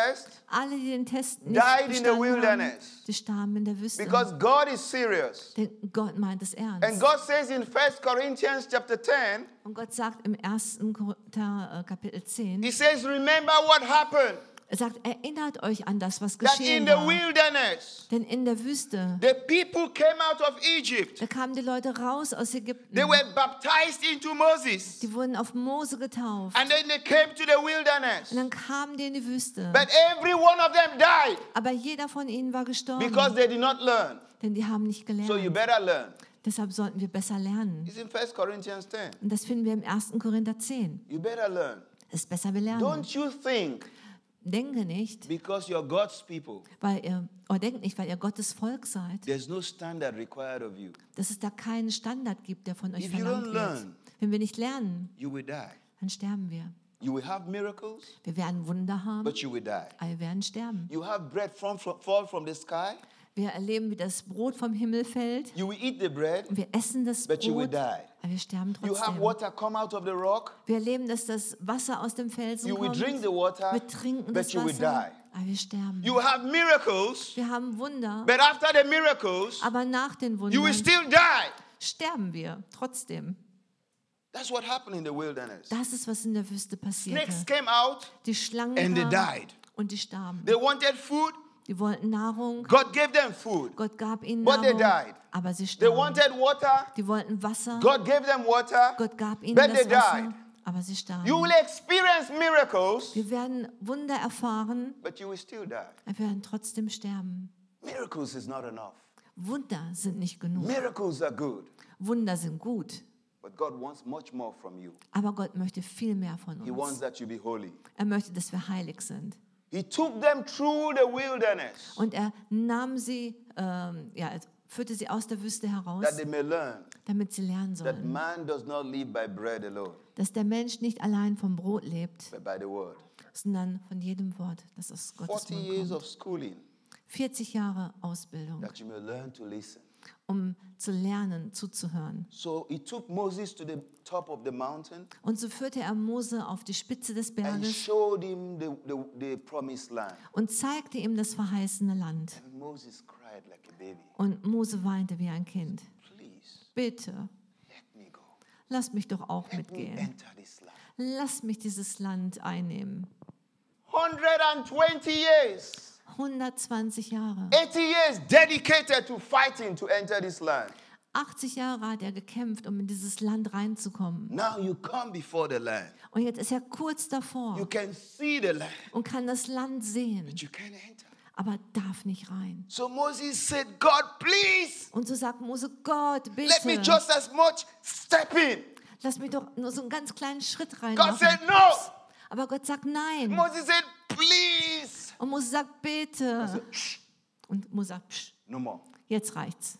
Alle, die den Test nicht died in the bestanden haben, wilderness. die starben in der Wüste. Because God is serious. Denn Gott meint es And ernst. God says in First Corinthians chapter ten, Und Gott sagt im ersten Korinther äh, Kapitel zehn, He says, remember what happened. er sagt, erinnert euch an das, was That in geschehen the war. wilderness, Denn in der Wüste, the people came out of Egypt. da kamen die Leute raus aus Ägypten. They were baptized into Moses. Die wurden auf Mose getauft. And then they came to the wilderness. Und dann kamen die in die Wüste. But every one of them died Aber jeder von ihnen war gestorben, because they did not learn. denn die haben nicht So you gelernt. better learn. Deshalb sollten wir besser lernen. It's in First Corinthians ten. Und das finden wir im ersten Korinther zehn. You better learn. Es ist besser, wir lernen. Don't you think Denke nicht, because you're God's people, weil ihr, oder denkt nicht, weil ihr Gottes Volk seid, there's no standard required of you. dass es da keinen Standard gibt, der von euch If you verlangt don't wird. learn, Wenn wir nicht lernen, you will die. dann sterben wir. You will have miracles, Wir werden Wunder haben, but you will die. aber wir werden sterben. You have bread from, from, fall from the sky. Wir erleben, wie das Brot vom Himmel fällt. You will eat the bread, Und wir essen das but you will Brot, die. aber wir sterben You have trotzdem. water come out of the rock. Wir erleben, dass das Wasser aus dem Felsen You will kommt. drink the water, Wir trinken but das you will Wasser, die. aber wir sterben. You have miracles, Wir haben Wunder, but after the miracles, aber nach den you will Wundern still die. sterben wir trotzdem. That's what happened in the wilderness. Das ist, was in der Wüste passierte. Snakes came out Die Schlangen and they kamen died. und die starben. They wanted food. Die wollten Nahrung. God gave them food. Gott gab ihnen But they Nahrung, died. aber sie They starben. wanted water. Die wollten Wasser. God gave them water. Gott gab ihnen But das they Wasser, died. aber sie starben. You will experience miracles, Wir werden Wunder erfahren, but you will still die. aber wir werden trotzdem sterben. Miracles is not enough. Wunder sind nicht genug. Miracles are good, Wunder sind gut, but God wants much more from you. aber Gott möchte viel mehr von He wants uns. that you be holy. Er möchte, dass wir heilig sind. He took them through the wilderness Und er nahm sie, ähm, ja, er führte sie aus der Wüste heraus, that they may learn damit sie lernen that sollen, man does not live by bread alone, dass der Mensch nicht allein vom Brot lebt, but by the word. sondern von jedem Wort, das aus Gottes forty Mund years kommt. of schooling vierzig Jahre Ausbildung, that you may learn to listen. um zu lernen, zuzuhören. So he took Moses to the top of the mountain Und so führte er Mose auf die Spitze des and Berges showed him the, the, the promised land. und zeigte ihm das verheißene Land. And Moses cried like a baby. Und Mose weinte wie ein Kind. Please, Bitte, let me go. lass mich doch auch Let me mitgehen. enter this land. Lass mich dieses Land einnehmen. one hundred twenty years. hundertzwanzig Jahre. eighty years dedicated to fighting to enter this land. achtzig Jahre hat er gekämpft, um in dieses Land reinzukommen. Now you come before the land. Und jetzt ist er kurz You davor can see the land, und kann das Land sehen, but you can't enter. aber darf nicht rein. So Moses said, God, please, Und so sagt Mose, Gott, let me bitte, just as much step in. lass mich doch nur so einen ganz kleinen Schritt rein God machen. said, no. Aber Gott sagt nein. Moses said, please. Und Mose sagt, bitte. Shh, Und Mose sagt, psch, no more. jetzt reicht's.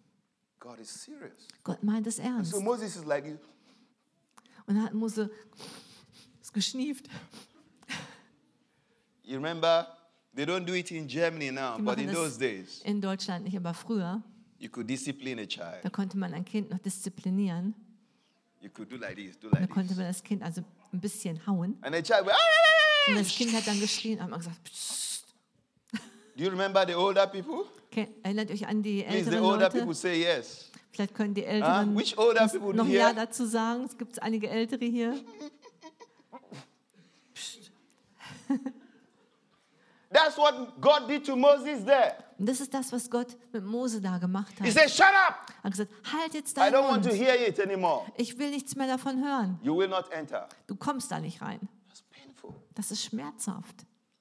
God is serious. Gott meint es ernst. So Moses is like, Und dann hat Mose es geschnieft. you remember, they don't do it in Germany now, Die but machen in das those days, in Deutschland nicht, aber früher, you could discipline a child. da konnte man ein Kind noch disziplinieren. You could do like this, do Da like konnte this. man das Kind also ein bisschen hauen. And the child would, Und "Ah!" das Kind hat dann geschrien und hat man gesagt, Psst. Do you remember the older people? Okay, erinnert euch an die Please, the älteren older Leute. people say yes. Vielleicht können die Älteren Huh? Which older uns people noch here? Ja dazu sagen. Es gibt einige Ältere hier. That's what God did to Moses there. Und das ist das, was Gott mit Mose da gemacht He hat. said, shut up. Er hat gesagt, halt jetzt I deinen don't want to Mund. hear it anymore. Ich will nichts mehr davon hören. You will not enter. Du kommst da nicht rein. That's painful. Das ist schmerzhaft.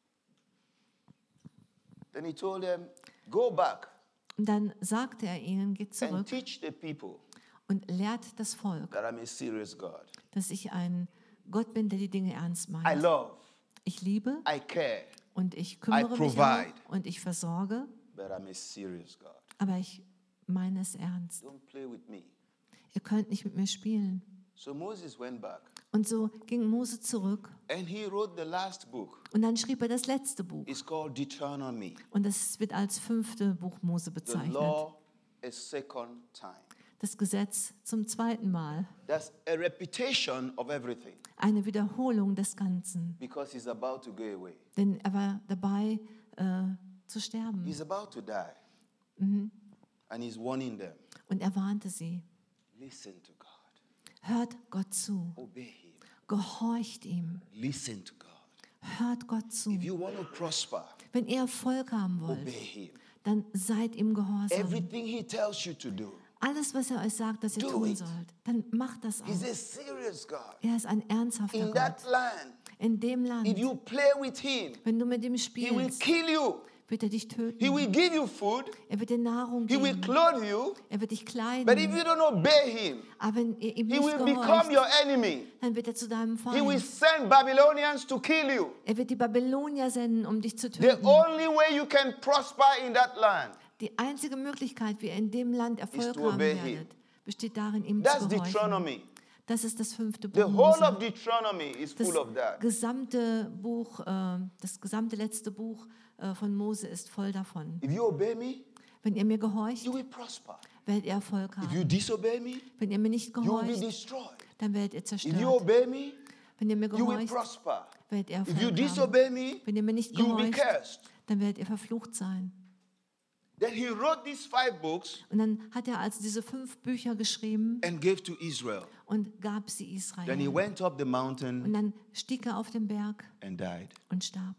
Then he told them, go back Und dann sagte er ihnen, geht and zurück teach the people und lehrt das Volk, that I'm a serious God. dass ich ein Gott bin, der die Dinge ernst I meint. love, Ich liebe I care, und ich kümmere mich provide. auch und ich versorge, but I'm a serious God. aber ich meine es ernst. Don't play with me. Ihr könnt nicht mit mir spielen. So Moses went back Und so ging Mose zurück and he wrote the last book. und dann schrieb er das letzte Buch. It's called Deuteronomy. Und das wird als fünfte Buch Mose The bezeichnet. law a second time. das Gesetz zum zweiten Mal. That's a repetition of everything. Eine Wiederholung des Ganzen. Because he's about to go away. Denn er war dabei äh, zu sterben. He's about to die. Mhm. And he's warning them. Und er warnte sie. Listen to God. Hört Gott zu. Obey him. Gehorcht ihm. Listen to God. Hört Gott zu. If you want to prosper, Wenn ihr Erfolg haben wollt, obey him. dann seid ihm gehorsam. Everything he tells you to do. Alles, was er euch sagt, dass ihr Do tun it. sollt, dann macht das auch. He's a serious God. Er ist ein ernsthafter In that Gott. land, In dem if Land, you play with him, wenn du mit ihm he will spielst, kill you. wird er dich He töten. will give you food. Er wird dir Nahrung He will geben. clothe you. Er wird dich But if kleiden. you don't obey him, Aber wenn ihr ihm he nicht will become gehorcht, your enemy. dann wird er zu deinem He will Feind. send Babylonians to kill you. Er wird die Babylonier senden, um dich zu The töten. only way you can prosper in that land, Die einzige Möglichkeit, wie ihr in dem Land Erfolg to haben obey him. werdet, besteht darin, ihm that's zu gehorchen. Deuteronomy. Das ist das fünfte The Buch whole of Mose. Deuteronomy is Das full of that. gesamte Buch, äh, das gesamte letzte Buch äh, von Mose ist voll davon. If you obey me, Wenn ihr mir gehorcht, you will prosper. werdet ihr Erfolg If you haben. disobey me, Wenn ihr mir nicht you will be gehorcht, destroyed. dann werdet ihr If you zerstört. obey me, Wenn ihr mir you will gehorcht, prosper. werdet ihr If you Erfolg haben. disobey me, Wenn ihr mir nicht you will be gehorcht, cursed. dann werdet ihr verflucht sein. Then he wrote these five books Und dann hat er also diese fünf Bücher geschrieben and gave to Israel. und gab sie Then he Israel. went up the Und mountain dann stieg er auf den Berg and died. und starb.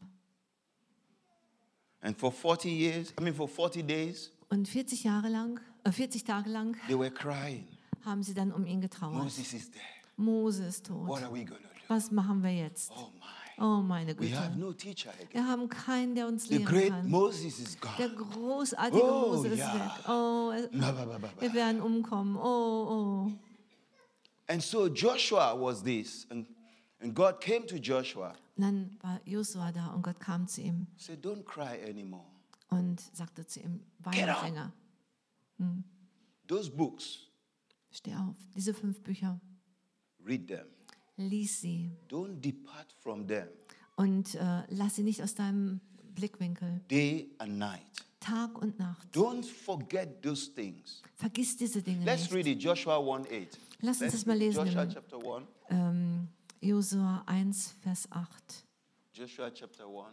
And for forty years, I mean for forty days, Und vierzig Jahre lang, äh, vierzig Tage lang they were crying. haben sie dann um ihn getrauert. Moses is dead. Mose ist tot. What are we going to do? Was machen wir jetzt? Oh my. Oh, meine We have Güte. no teacher again. Wir haben keinen, der uns The lehren great kann. Moses is Der gone. großartige Oh, Mose ist ja. weg. Oh, es- Ba, ba, ba, ba, ba. wir werden umkommen. Oh, oh. And so Joshua was this. And, and God came to Joshua. Und dann war Josua da und Gott kam zu ihm Said, don't cry anymore. und sagte zu ihm, weine Get nicht up. länger. Those books, Steh auf. Diese fünf Bücher, read them. lies sie Don't depart from them und äh, lass sie nicht aus deinem Blickwinkel. day and night. Tag und Nacht. Don't forget those things. Vergiss diese Dinge Let's nicht. read it. Joshua one eight. Lass uns Let's das mal read lesen. Joshua in, chapter one. Ähm, Josua eins, Vers acht. Joshua chapter one.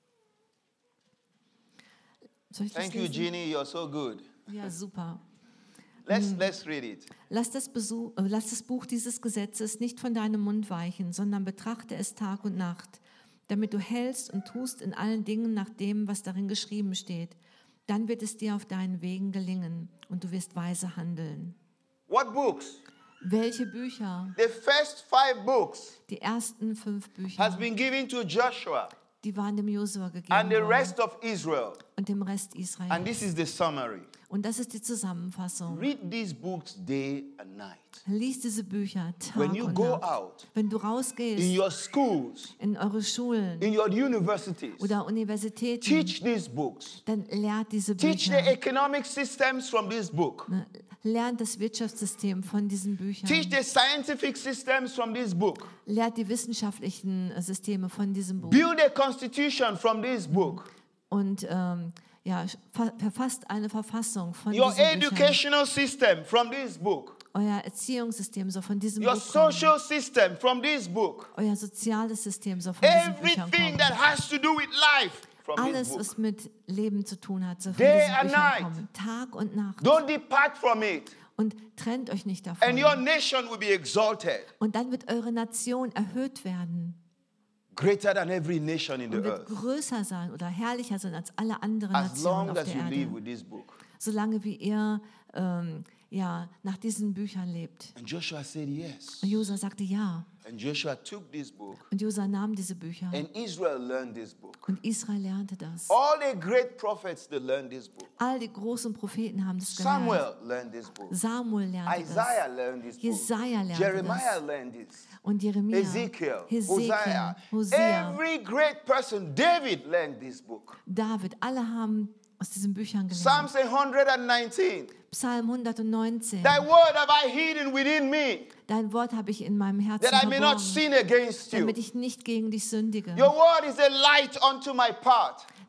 Soll ich das Thank you, lesen? Jeannie. You're so good. Ja, super. Let's let's read it. Lass das, Besuch, äh, lass das Buch dieses Gesetzes nicht von deinem Mund weichen, sondern betrachte es Tag und Nacht, damit du hältst und tust in allen Dingen nach dem, was darin geschrieben steht. Dann wird es dir auf deinen Wegen gelingen und du wirst weise handeln. What books? Welche Bücher? The first five books Die ersten fünf has Bücher, been given to Joshua die waren dem Josua gegeben and the worden rest of Israel. und dem Rest Israel. And this is the summary. Und das ist die Zusammenfassung. Read these books day and night. Lies diese Bücher Tag When you und go Nacht. out, Wenn du in rausgehst your schools, in eure Schulen in your universities, oder Universitäten, teach these books. dann lehrt diese Teach the Bücher. economic systems from this book. Ne, Lernt das Wirtschaftssystem von diesen Büchern. Teach the scientific systems from this book. Lehrt die wissenschaftlichen äh, Systeme von diesem Buch. Build a constitution from this book. Und ähm, ja, ver verfasst eine Verfassung von Your diesen Büchern. educational system from this book. Euer Erziehungssystem so von diesem Your Buch kommen. social system from this book. Euer soziales System so von diesen Büchern Everything kommen. that has to do with life from this Alles, book. was mit Leben zu tun hat, so von Day diesen and Büchern night. kommen. Tag und Nacht. Don't depart from it, Und trennt euch nicht and davon. your nation will be exalted, Und dann wird eure Nation erhöht werden greater than every nation in the und wird earth, größer sein oder herrlicher sein als alle anderen as Nationen long auf as der you live Erde. with this book. Solange wie ihr ähm, ja, nach diesen Büchern lebt. And Joshua said yes. Und Josua sagte ja. And Joshua took this book, Und Josua nahm diese Bücher. and Israel learned this book. Und Israel lernte das. All the great prophets, they learned this book. All die großen Propheten haben das gelernt. Samuel learned this book. Samuel lernte Isaiah das. learned this book. Jesaja lernte Jeremiah das. learned this. Und Jeremia, Ezekiel, Hesekiel, Hosea. Hosea, Every great person, David learned this book. David, alle haben aus diesen Büchern gelernt. Psalms one nineteen. Psalm hundertneunzehn. Thy word have I hidden within me, Dein Wort habe ich in meinem Herzen that I may not verborgen, sin against you. damit ich nicht gegen dich sündige. Your word is a light unto my path,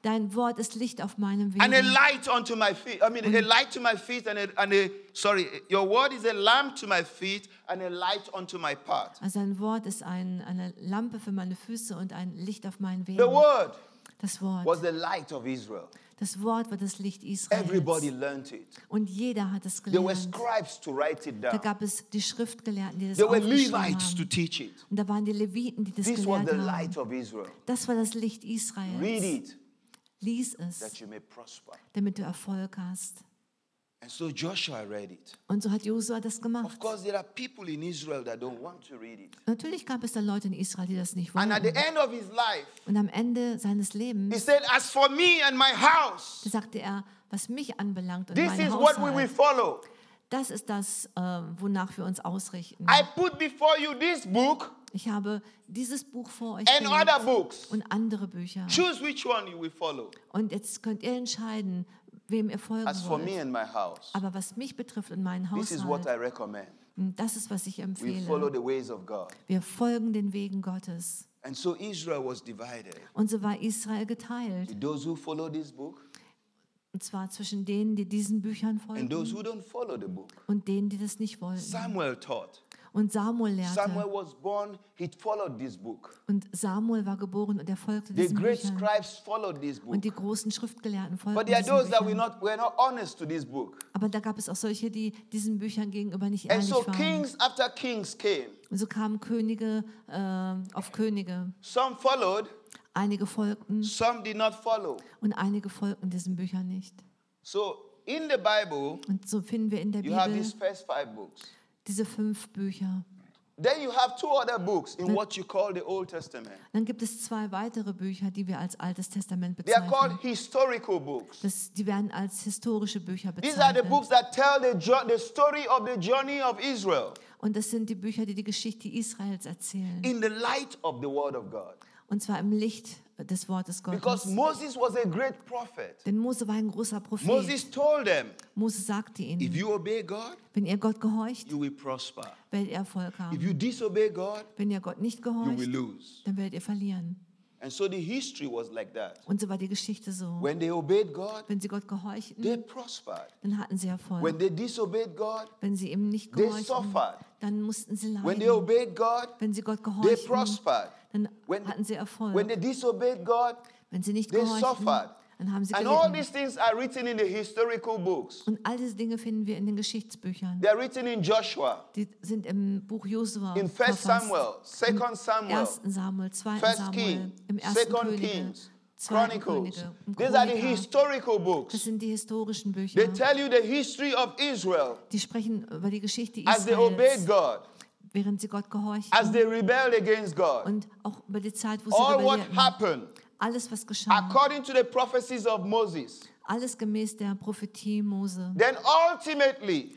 Dein Wort ist Licht auf meinem Weg and a light unto my feet. I mean, a light to my feet and a, and a, sorry, your word is a lamp to my feet and a light unto my path. Also dein Wort ist ein, eine Lampe für meine Füße und ein Licht auf meinen Wegen. The word Das Wort. was the light of Israel. Das Wort war das Licht Israels. Everybody learned it. Und jeder hat es There were gelernt. scribes to write it Da down. gab es die Schriftgelehrten, die das There were aufgeschrieben Levites to haben. teach it. Und da waren die Leviten, die das This was gelehrt the haben. light of Israel. Das war das Licht Read Israels. it Lies es, that you may prosper. damit du Erfolg hast. And so Joshua read it. Und so hat Josua das Of gemacht. course, there are people in Israel that don't want to read it. Natürlich gab es da Leute in Israel, die das nicht And at the wollten. end of his life, Und am Ende seines he Lebens, said, as for me and my house, da sagte er, was mich anbelangt und this mein is what we will Haushalt, follow. das ist das, äh, wonach wir uns ausrichten. I put before you this book Ich habe dieses Buch vor euch and other gelegt books. und andere Bücher. Choose which one you will follow. Und jetzt könnt ihr entscheiden, wem ihr folgen As for me wollt. and my house, Aber was mich betrifft und meinen this is what I Haushalt, recommend. das ist, was ich We follow empfehle. the ways of God. Wir folgen den Wegen Gottes. And so Israel was divided. Und so war Israel geteilt. Those who follow this book Und zwar zwischen denen, die diesen Büchern and those folgen who don't follow the book. und denen, die das nicht wollten. Samuel taught. Und Samuel Samuel lehrte. was born, he followed this book. Und Samuel war geboren und er folgte The diesen great Büchern. scribes followed this book. Und die großen Schriftgelehrten But folgten there are diesen those that were Büchern. not, were not honest to this book. Aber da gab es auch solche, die diesen Büchern gegenüber nicht And ehrlich so waren. kings after kings came. Und so kamen Könige äh, auf Könige. Some followed, Einige folgten some did not follow. und einige folgten diesen Büchern nicht. So in the Bible, Und so finden wir in der you have Bibel these first five books. diese fünf Bücher. Then you have two other books in what you call the Old Testament. Dann gibt es zwei weitere Bücher, die wir als Altes Testament They are called bezeichnen. historical books. Das, die werden als historische Bücher These are the bezeichnet. books that tell the, jo- the story of the journey of Israel Und das sind die Bücher, die die Geschichte Israels erzählen. in the light of the Word of God. Und zwar im Licht des Wortes Because Gottes. Moses was a great prophet. Denn Mose war ein großer Prophet. Moses told them, Mose sagte if ihnen, you obey God, wenn ihr Gott gehorcht, you will prosper. werdet ihr Erfolg If haben. you disobey God, Wenn ihr Gott nicht you will gehorcht, lose. dann werdet ihr verlieren. And so the history was like that. Und so war die Geschichte so. When they obeyed God, Wenn sie Gott gehorchten, they prospered. dann hatten sie Erfolg. When they disobeyed God, Wenn sie ihm nicht they gehorchten, suffered. dann mussten sie When they leiden. obeyed God, Wenn sie Gott they gehorchten, prospered. dann When- hatten sie Erfolg. When they disobeyed God, Wenn sie nicht they gehorchten, suffered. dann haben sie And all gelitten. these things are written in the historical books. Und all diese Dinge finden wir in den Geschichtsbüchern. They are written in Joshua, Die sind im Buch Josua in First verfasst. Samuel, Second Samuel, ersten Samuel, zweiten First Samuel, King, im ersten Second Könige, Kings, zweiten Chronicles. Könige, im These are the Chroniker. historical Das books. sind die historischen They Bücher. tell you the history of Israel Die sprechen über die Geschichte as they obeyed Israels, God, während sie Gott gehorchten. as they rebelled against God. Und auch über die Zeit, wo sie All what rebellierten. happened Alles, was geschah. according to the prophecies of Moses. Alles gemäß der Prophetie Mose. Then ultimately,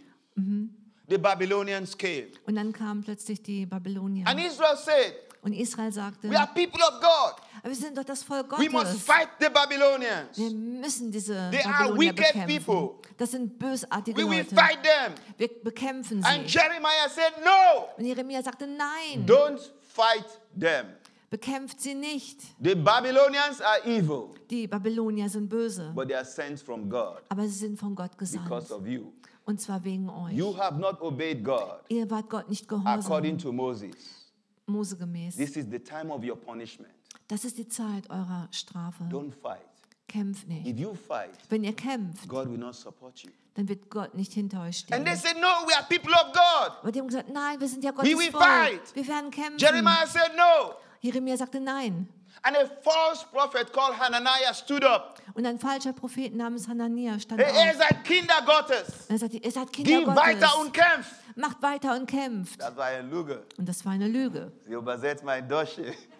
the Babylonians came. Und dann kamen plötzlich die Babylonier. And Israel said, Und Israel sagte, we are people of God. aber wir sind doch das Volk We must Gottes. fight the Babylonians. Wir müssen diese They are Babylonier wicked bekämpfen. people. Das sind bösartige We will Leute. fight them. Wir bekämpfen And sie. Jeremiah said, no, Und Jeremia sagte, nein, don't fight them. bekämpft sie nicht. The Babylonians are evil, Die Babylonier sind böse, but they are sent from God aber sie sind von Gott gesandt. because of you. Und zwar wegen euch. You have not obeyed God Ihr wart Gott nicht according gehorsam, to Moses. Mose gemäß. This is the time of your punishment. Das ist die Zeit eurer Strafe. Don't fight. Kämpft nicht. If you fight, Wenn ihr kämpft, God will not support you. dann wird Gott nicht hinter euch stehen. And they said, no, we are people of God. Aber die haben gesagt, nein, wir sind ja We Gottes will Volk. fight. Wir werden kämpfen. Jeremiah said, no. Jeremia sagte nein. And a false prophet called Hananiah stood up. Und ein falscher Prophet namens Hanania stand Hey, ihr auf. seid Kinder Gottes. Er sagte, ihr seid Kinder Geh weiter und Gottes. kämpf. Macht weiter und kämpft. Das war eine Lüge. Und das war eine Lüge. Sie übersetzt mein Deutsch.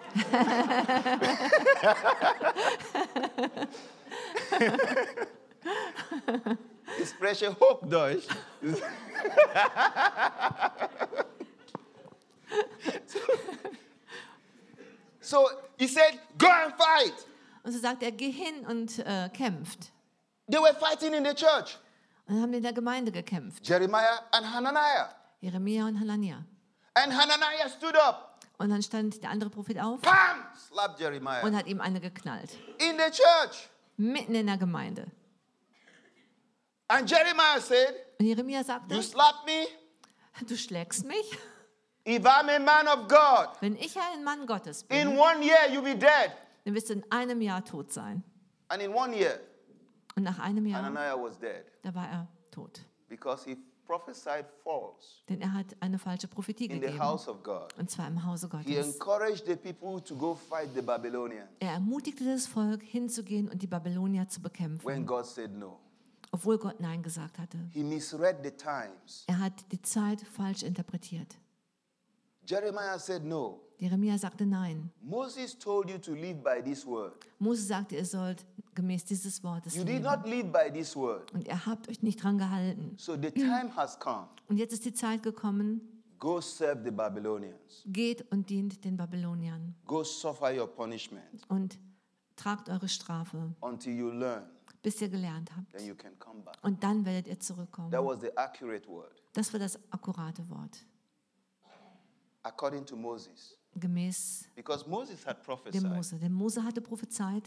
Ich spreche Hochdeutsch. So he said, go and fight. Und so sagt er, geh hin und äh, kämpft. They were fighting in the church. Und dann haben die in der Gemeinde gekämpft. Jeremiah and Hananiah. Jeremia und Hanania. And Hananiah stood up. Und dann stand der andere Prophet auf Bam! Slapped Jeremiah. und hat ihm eine geknallt. In the church. mitten in der Gemeinde. And Jeremiah said, Und Jeremia sagte, you slap me? du schlägst mich? If I'm a man of God, Wenn ich ein Mann Gottes in bin, one year you'll be dead. dann wirst du in einem Jahr tot sein. And in one year, Und nach einem Jahr, Hananiah was dead da war er tot. because he prophesied false Denn er hat eine falsche Prophetie in the gegeben. house of God. Und zwar im Hause He Gottes. encouraged the people to go fight the Babylonians Er ermutigte das Volk, hinzugehen und die Babylonier zu when bekämpfen, God said no. obwohl Gott Nein gesagt hatte. He misread the times. Er hat die Zeit falsch interpretiert. Jeremiah said no. Jeremia sagte Nein. Moses told you to live by this word. Mose sagte, ihr sollt gemäß dieses Wortes You did leben. not live by this word. Und ihr habt euch nicht dran gehalten. So the time has come. Und jetzt ist die Zeit gekommen, Go serve the Babylonians. geht und dient den Babyloniern Go suffer your punishment und tragt eure Strafe, until you learn. bis ihr gelernt habt. Then you can come back. Und dann werdet ihr zurückkommen. That was the accurate word. Das war das akkurate Wort, According to Moses. gemäß Because Moses had dem prophesied. Mose. Denn Mose hatte prophezeit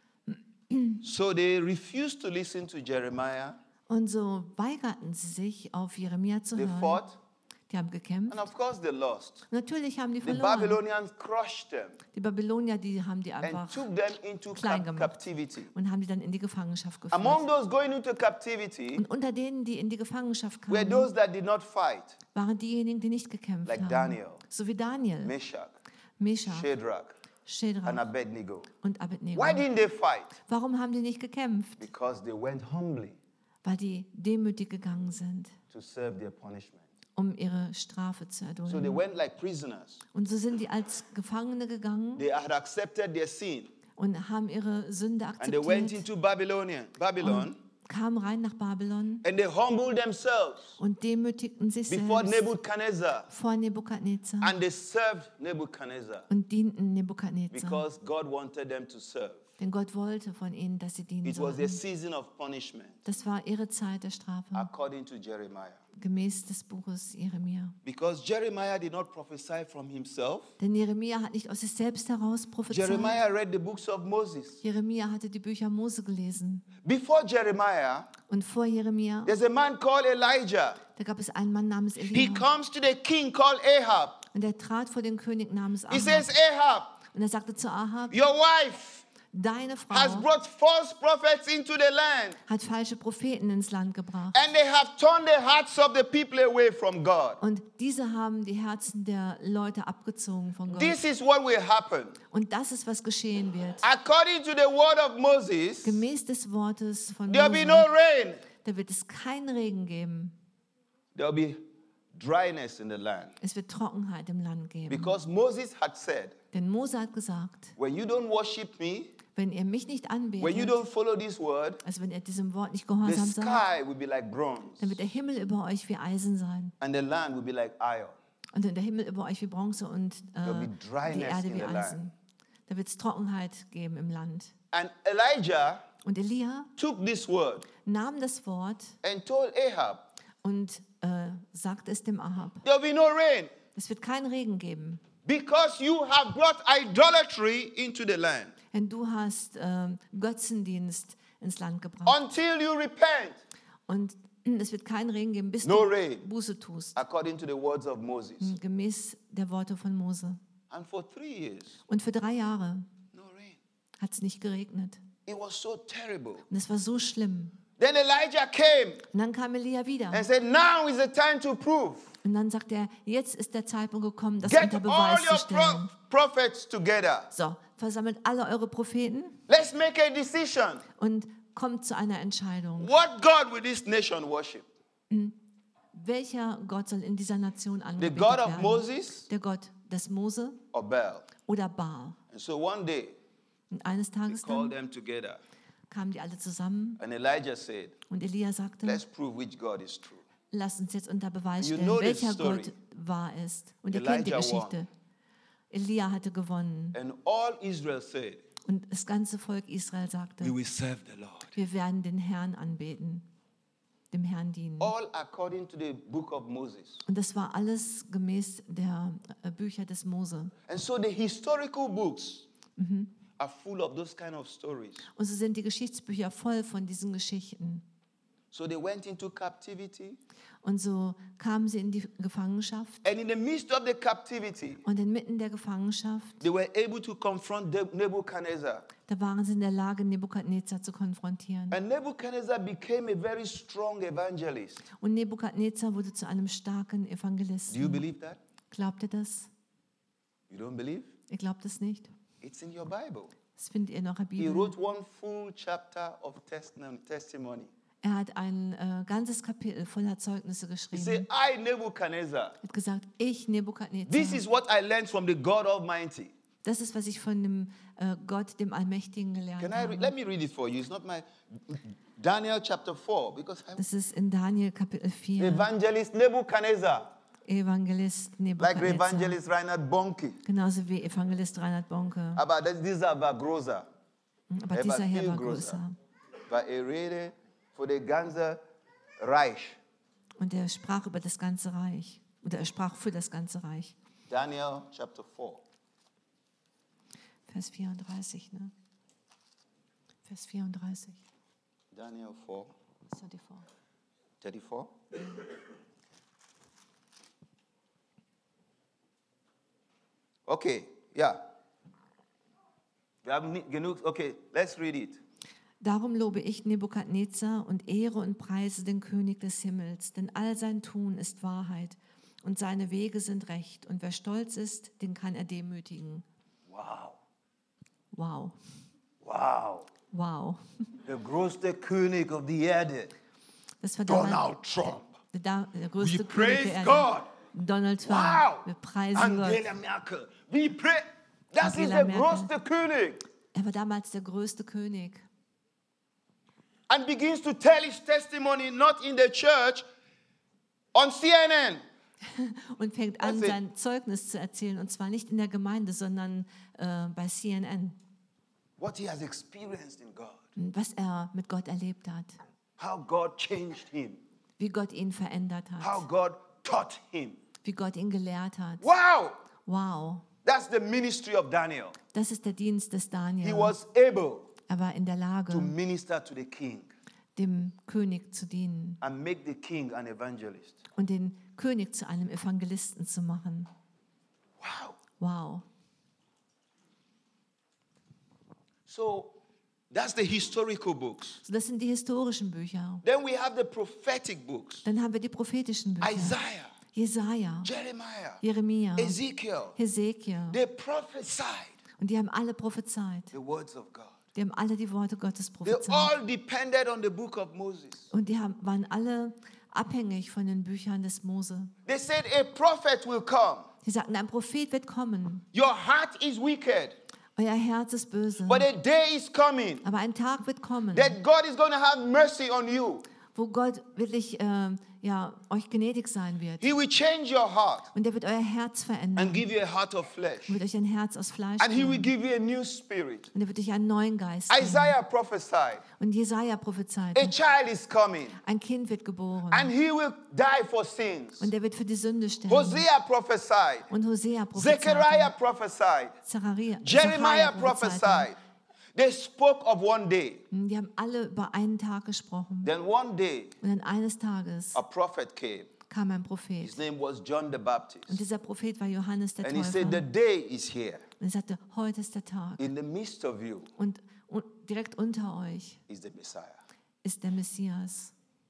So they refused to listen to Jeremiah. und so weigerten sie sich, auf Jeremia zu They hören. fought. Die haben gekämpft. And of course they lost. Natürlich haben die The verloren. Babylonians crushed them Die Babylonier, die haben die and einfach took them into klein cap- gemacht. captivity. und haben die dann in die Gefangenschaft Among geführt. those going into captivity Und unter denen, die in die Gefangenschaft were kamen, those that did not fight, waren diejenigen, die nicht gekämpft like haben. Daniel, So wie Daniel, Meshach, Meshach, Shadrach, and Shadrach Abednego. und Abednego. Why didn't they fight? Warum haben die nicht gekämpft? Because they went humbly Weil die demütig gegangen sind, to serve their punishment. um ihre Strafe zu So they erdulden. went like prisoners. Und so sind die als Gefangene gegangen They had accepted their sin und haben ihre Sünde and they went akzeptiert into Babylonian, Babylon und kamen rein nach Babylon and they humbled themselves und demütigten sich before selbst Nebuchadnezzar vor Nebukadnezar and they served Nebuchadnezzar und dienten Nebukadnezar. because God wanted them to serve. Denn Gott wollte von ihnen, dass sie dienen It was a sollten. season of punishment Das war ihre Zeit der Strafe, according to Jeremiah. gemäß des Buches Jeremia. Because Jeremiah did not prophesy from himself. Denn Jeremia hat nicht aus sich selbst heraus prophezeit. Jeremiah read the books of Moses. Jeremia hatte die Bücher Mose gelesen. Before Jeremiah, Und vor Jeremia, there's a man called Elijah. da gab es einen Mann namens He Elia. comes to the king called Ahab. Und er trat vor den König namens He Ahab. says, Ahab, Und er sagte zu Ahab, your wife deine has Frau brought false prophets into the land, hat falsche Propheten ins Land gebracht. and they have turned the hearts of the people away from God. Und diese haben die Herzen der Leute abgezogen von Gott. This is what will happen. Und das ist, was geschehen wird. According to the word of Moses, Gemäß des Wortes von there will be no Mose, rain. da wird es keinen Regen geben. There will be dryness in the land. Es wird Trockenheit im Land geben. Because Moses had said, Denn Mose hat gesagt, when you don't worship me, wenn ihr mich nicht when you anbetet, don't follow this word, also wenn ihr diesem Wort nicht the gehorsam seid, sky will be like bronze, dann wird der Himmel über euch wie Eisen sein. and the land will be like iron. Und dann der Himmel über euch wie Bronze und There'll äh, be dryness die Erde in wie the land. Eisen. Da wird es Trockenheit geben im Land. And Elijah Und Elia took this word nahm das Wort and told Ahab, und äh, sagte es dem Ahab. there will be no rain Es wird keinen Regen geben, because you have brought idolatry into the land. denn du hast ähm, Götzendienst ins Land gebracht. Until you repent, Und mm, es wird keinen Regen geben, bis no du rain, Buße tust, according to the words of Moses. mm, gemäß der Worte von Mose. And for three years, Und für drei Jahre no rain. hat es nicht geregnet. It was so terrible. Und es war so schlimm. Then Elijah came Und dann kam Elia wieder. and said, now is the time to prove. Und dann sagt er, jetzt ist der Zeitpunkt gekommen, das Get unter all Beweis zu your stellen. pro- prophets together. So, versammelt alle eure Propheten Let's make a decision. und kommt zu einer Entscheidung. What God will this nation worship? Welcher Gott soll in dieser Nation The angebetet God of werden? Moses Der Gott des Mose or Baal? oder Baal? And so one day, Und eines he Tages called dann them together. kamen die alle zusammen And Elijah said, und Elia sagte, let's prove which God is true. lasst uns jetzt unter Beweis You stellen, know this welcher story. Gott wahr ist. Und ihr kennt die Elijah won. Geschichte. Elia hatte gewonnen. And all Israel said, Und das ganze Volk Israel sagte, we will serve the Lord. wir werden den Herrn anbeten, dem Herrn dienen. All according to the book of Moses. Und das war alles gemäß der äh, Bücher des Mose. And so the historical books are full of those kind of stories. Und so sind die Geschichtsbücher voll von diesen Geschichten. So they went into captivity. Und so kamen sie in die Gefangenschaft. And in the midst of the captivity, Und inmitten der Gefangenschaft, they were able to confront Nebuchadnezzar. da waren sie in der Lage, Nebukadnezar zu konfrontieren. And Nebuchadnezzar became a very strong evangelist. Und Nebukadnezar wurde zu einem starken Do you Evangelisten. believe that? Glaubt ihr das? You don't believe? Ihr glaubt es nicht? It's in your Bible. Das findet ihr in eurer He Bibel. wrote one full chapter of testimony- testimony. Er hat ein äh, ganzes Kapitel voller Zeugnisse He geschrieben. said, I, Nebuchadnezzar, Er hat gesagt, ich, Nebukadnezar, this is what I learned from the God Almighty. das ist, was ich von dem äh, Gott, dem Allmächtigen gelernt Can I re- habe. let me read it for you. It's not my Daniel chapter four, because I'm Das ist in Daniel Kapitel vier. evangelist Nebuchadnezzar, Evangelist like Nebukadnezar. evangelist Reinhard Bonke. Genauso wie Evangelist Reinhard Bonke. Aber das, dieser war größer. Aber er dieser war hier viel war größer. größer. Weil er redete für das ganze Reich. Und er sprach über das ganze Reich. Oder er sprach für das ganze Reich. Daniel chapter four. Vers vierunddreißig, ne? Vers vierunddreißig. Daniel four, vierunddreißig. thirty-four. Okay, ja. Wir haben nicht genug. Okay, let's read it. Darum lobe ich Nebukadnezar und ehre und preise den König des Himmels, denn all sein Tun ist Wahrheit und seine Wege sind recht. Und wer stolz ist, den kann er demütigen. Wow. Wow, Wow. wow. Der größte König auf der Erde. Das war damals Donald Trump. der, der, der größte We König praise der Erde. God. Donald Trump. Wow. Wir preisen Gott. Angela Merkel. We pray. Das ist Angela der Merkel. größte König. Er war damals der größte König. And begins to tell his testimony not in the church, on C N N. Und fängt an, That's it. sein Zeugnis zu erzählen. Und zwar nicht in der Gemeinde, sondern äh, bei C N N. What he has experienced in God. Was er mit Gott erlebt hat. How God changed him. Wie Gott ihn verändert How hat. God taught him. Wie Gott ihn gelehrt hat. Wow! Wow. That's the ministry of Daniel. Das ist der Dienst des He Daniel. was able Er war in der to Lage, minister to the king dem König zu dienen and make the king an evangelist. und den König zu einem Evangelisten zu machen. Wow. Wow. So that's the historical books. So, das sind die historischen Bücher. Then we have the prophetic books. Dann haben wir die prophetischen Bücher. Isaiah, Jesaja, Jeremiah, Jeremia, Ezekiel. Hesekiel. They prophesied Und die haben alle prophezeit. the words of God. Die haben alle die Worte Gottes They prophezeit. all depended on the book of Moses. Und die haben, waren alle abhängig von den Büchern des Mose. They said a prophet will come. Sie sagten, ein Prophet wird kommen. Your heart is wicked, Euer Herz ist böse. but a day is coming Aber ein Tag wird kommen, that God is going to have mercy on you. wo Gott wirklich äh, ja, euch gnädig sein wird. He will change your heart Und er wird euer Herz verändern. and give you a heart of flesh. Und wird euch ein Herz aus Fleisch And he will geben. give you a new spirit. Und er wird euch einen neuen Geist geben. Isaiah prophesied, Und Jesaja a prophezeite, child is coming ein Kind wird geboren. and he will die for sins. Und er wird für die Sünde sterben. Hosea prophesied, Und Hosea Zechariah prophezeite. prophesied, Zachariah, Jeremiah Zachariah prophezeite. prophesied. They spoke of one day. Die haben alle über einen Tag gesprochen. Then one day, Und dann eines Tages a prophet came. kam ein Prophet. His name was John the Und Baptist. dieser Prophet war Johannes der And he said, the Täufer. day is here. Und er sagte, heute ist der Tag. In the midst of you Und, und direkt unter euch is the Messiah. ist der Messias.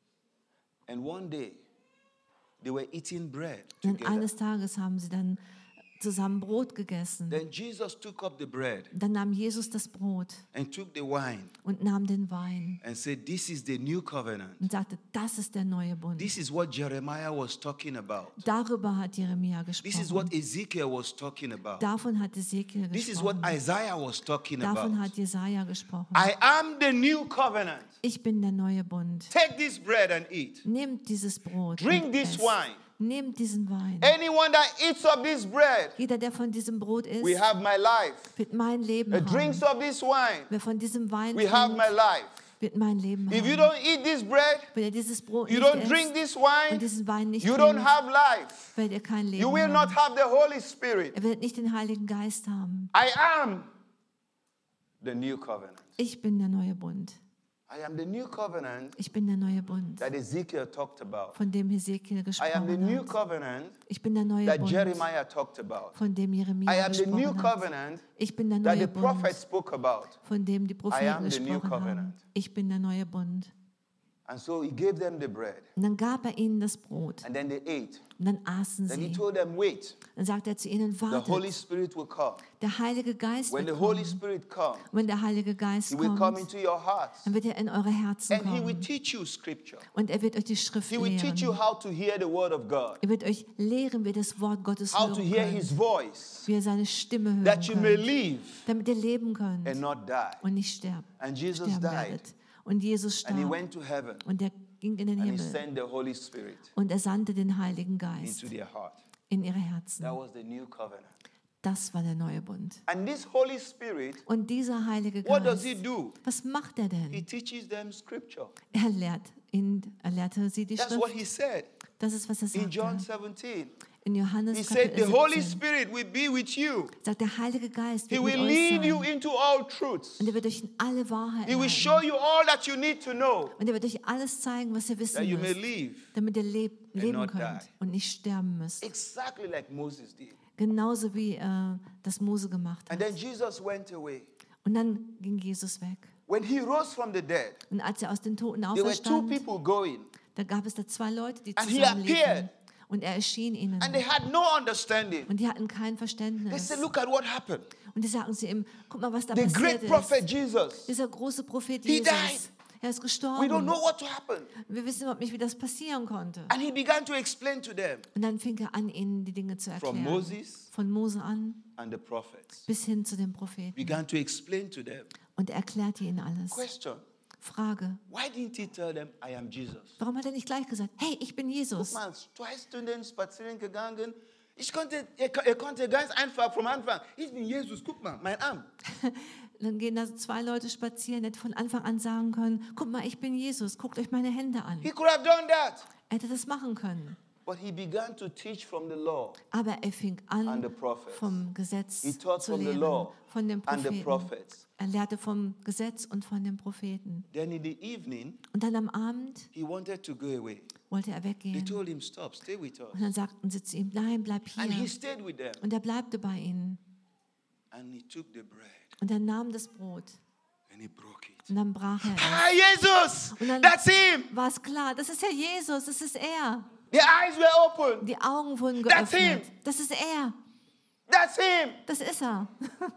And one day, they were eating bread Und together. eines Tages haben sie dann zusammen Brot gegessen. Then Jesus took up the bread Dann nahm Jesus das Brot and took the wine und nahm den Wein and said, this is the new covenant. und sagte, das ist der neue Bund. This is what Jeremiah was talking about. Darüber hat Jeremia This is gesprochen. what Ezekiel was talking about. Davon hat Ezekiel This is what gesprochen. Isaiah was talking Davon about. hat Jesaja gesprochen. I am the new covenant. Ich bin der neue Bund. Take this bread and eat. Nehmt dieses Brot. Drink und this esst. wine. Nehmt diesen Wein. Anyone that eats of this bread, Jeder, der von diesem Brot isst, we have my life. wird mein Leben That drinks haben. of this wine, Wer von diesem Wein we have trinkt, my life. wird mein Leben If you haben. don't eat this bread, Wenn ihr dieses Brot you nicht don't drink esst this und wine, diesen Wein nicht you don't trinkt, have life. werdet ihr kein Leben You will not haben. have the Holy Spirit. Ihr werdet nicht den Heiligen Geist haben. I am the new covenant. Ich bin der neue Bund. I am the new covenant Ich bin der neue Bund, that Ezekiel talked about. von dem Hesekiel I am the gesprochen new hat. covenant Ich bin der neue that Bund, Jeremiah talked about. von dem I Jeremia am the new gesprochen hat. covenant Ich bin der that the neue prophet Bund, spoke about. von dem die I Propheten am the new gesprochen haben. covenant. Ich bin der neue Bund. And so he gave them the bread. Und dann gab er ihnen das Brot. And then they ate. Und dann aßen Then he sie. told them, wait, Dann sagte er zu ihnen, the Holy wartet, Spirit will come. der Heilige Geist When the wird Holy kommen. Spirit comes, Wenn der Heilige Geist he will come kommt, into your hearts. dann wird er in eure Herzen And he will kommen. teach you scripture. Und er wird euch die Schrift He will teach you lehren. how to hear the word of God. Er wird euch lehren, wie ihr das Wort Gottes How to hören hear his könnt. voice. Wie ihr seine Stimme hören That you may könnt. live Damit ihr leben könnt and not die. und nicht sterben, And Jesus sterben died. werdet. Und Jesus And he starb. went to heaven. Und er ging in den And he Himmel. sent the Holy Spirit Und er sandte den Heiligen Geist into their heart. in ihre Herzen. That was the new covenant. Das war der neue Bund. And this Holy Spirit, Und dieser Heilige what does he Geist, do? was macht er He denn? teaches them scripture. Er lehrt ihn, er lehrte sie die That's what Schrift. he said Das ist, was er in John sagte. seventeen. In Johannes He said, the Kapitel Holy siebzehn Spirit will be with you. sagt, der Heilige Geist He wird mit will euch lead you sein. into all truths. Und er wird euch in alle Wahrheit He will leiten. show you all that you need to know, Und er wird euch alles zeigen, was ihr that wissen you may müsst, live. damit ihr leb leben not könnt die. und nicht sterben müsst. Exactly like Moses did. Genauso wie äh, das Mose gemacht And hat. then Jesus went away. Und dann ging Jesus weg. When he rose from the dead, Und als er aus den Toten there were two auferstand, people going, da gab es da zwei Leute, die And he zusammen appeared. liefen. Und er erschien ihnen. and they had no understanding. Und die hatten kein They Verständnis. said, look at what happened. Und die sagten zu ihm, guck mal, was da The passiert great prophet ist. Jesus, Dieser große Prophet He Jesus, died. er ist we don't gestorben. know what to happen. Wir wissen überhaupt nicht, wie das passieren konnte. And he began to explain to them Und dann fing er an, ihnen die Dinge zu from erklären. Moses Von Mose an and the prophets. bis hin zu den Propheten. Began to explain to them. Und er erklärte ihnen alles. Question, Frage, why didn't he tell them, I am Jesus? warum hat er nicht gleich gesagt, hey, ich bin Jesus? Man, zwei Stunden spazieren gegangen. Ich konnte, er, er konnte ganz einfach vom Anfang, ich bin Jesus, guck mal, mein Arm. Dann gehen da zwei Leute spazieren, die hätte von Anfang an sagen können, guck mal, ich bin Jesus, guckt euch meine Hände an. He could have done that. Er hätte das machen können. But he began to teach from the law Aber er fing an, and the prophets. vom Gesetz He taught zu from the lehren, law von den and the Propheten. prophets. Er lehrte vom Gesetz und von den Propheten. Then in the evening, Und dann am Abend he wanted to go away. wollte er They weggehen. told him, stop, stay with us. Und dann sagten sie zu ihm, nein, bleib And he hier. stayed with them. Und er bleibte bei ihnen. And he took the bread Und er nahm das Brot. and he broke it. Und dann brach er es. Ah, Jesus! Und dann That's him! war es klar, das ist ja Jesus, das ist er. The eyes were open. Die Augen wurden That's geöffnet. him. Das ist er. That's him! Das ist er.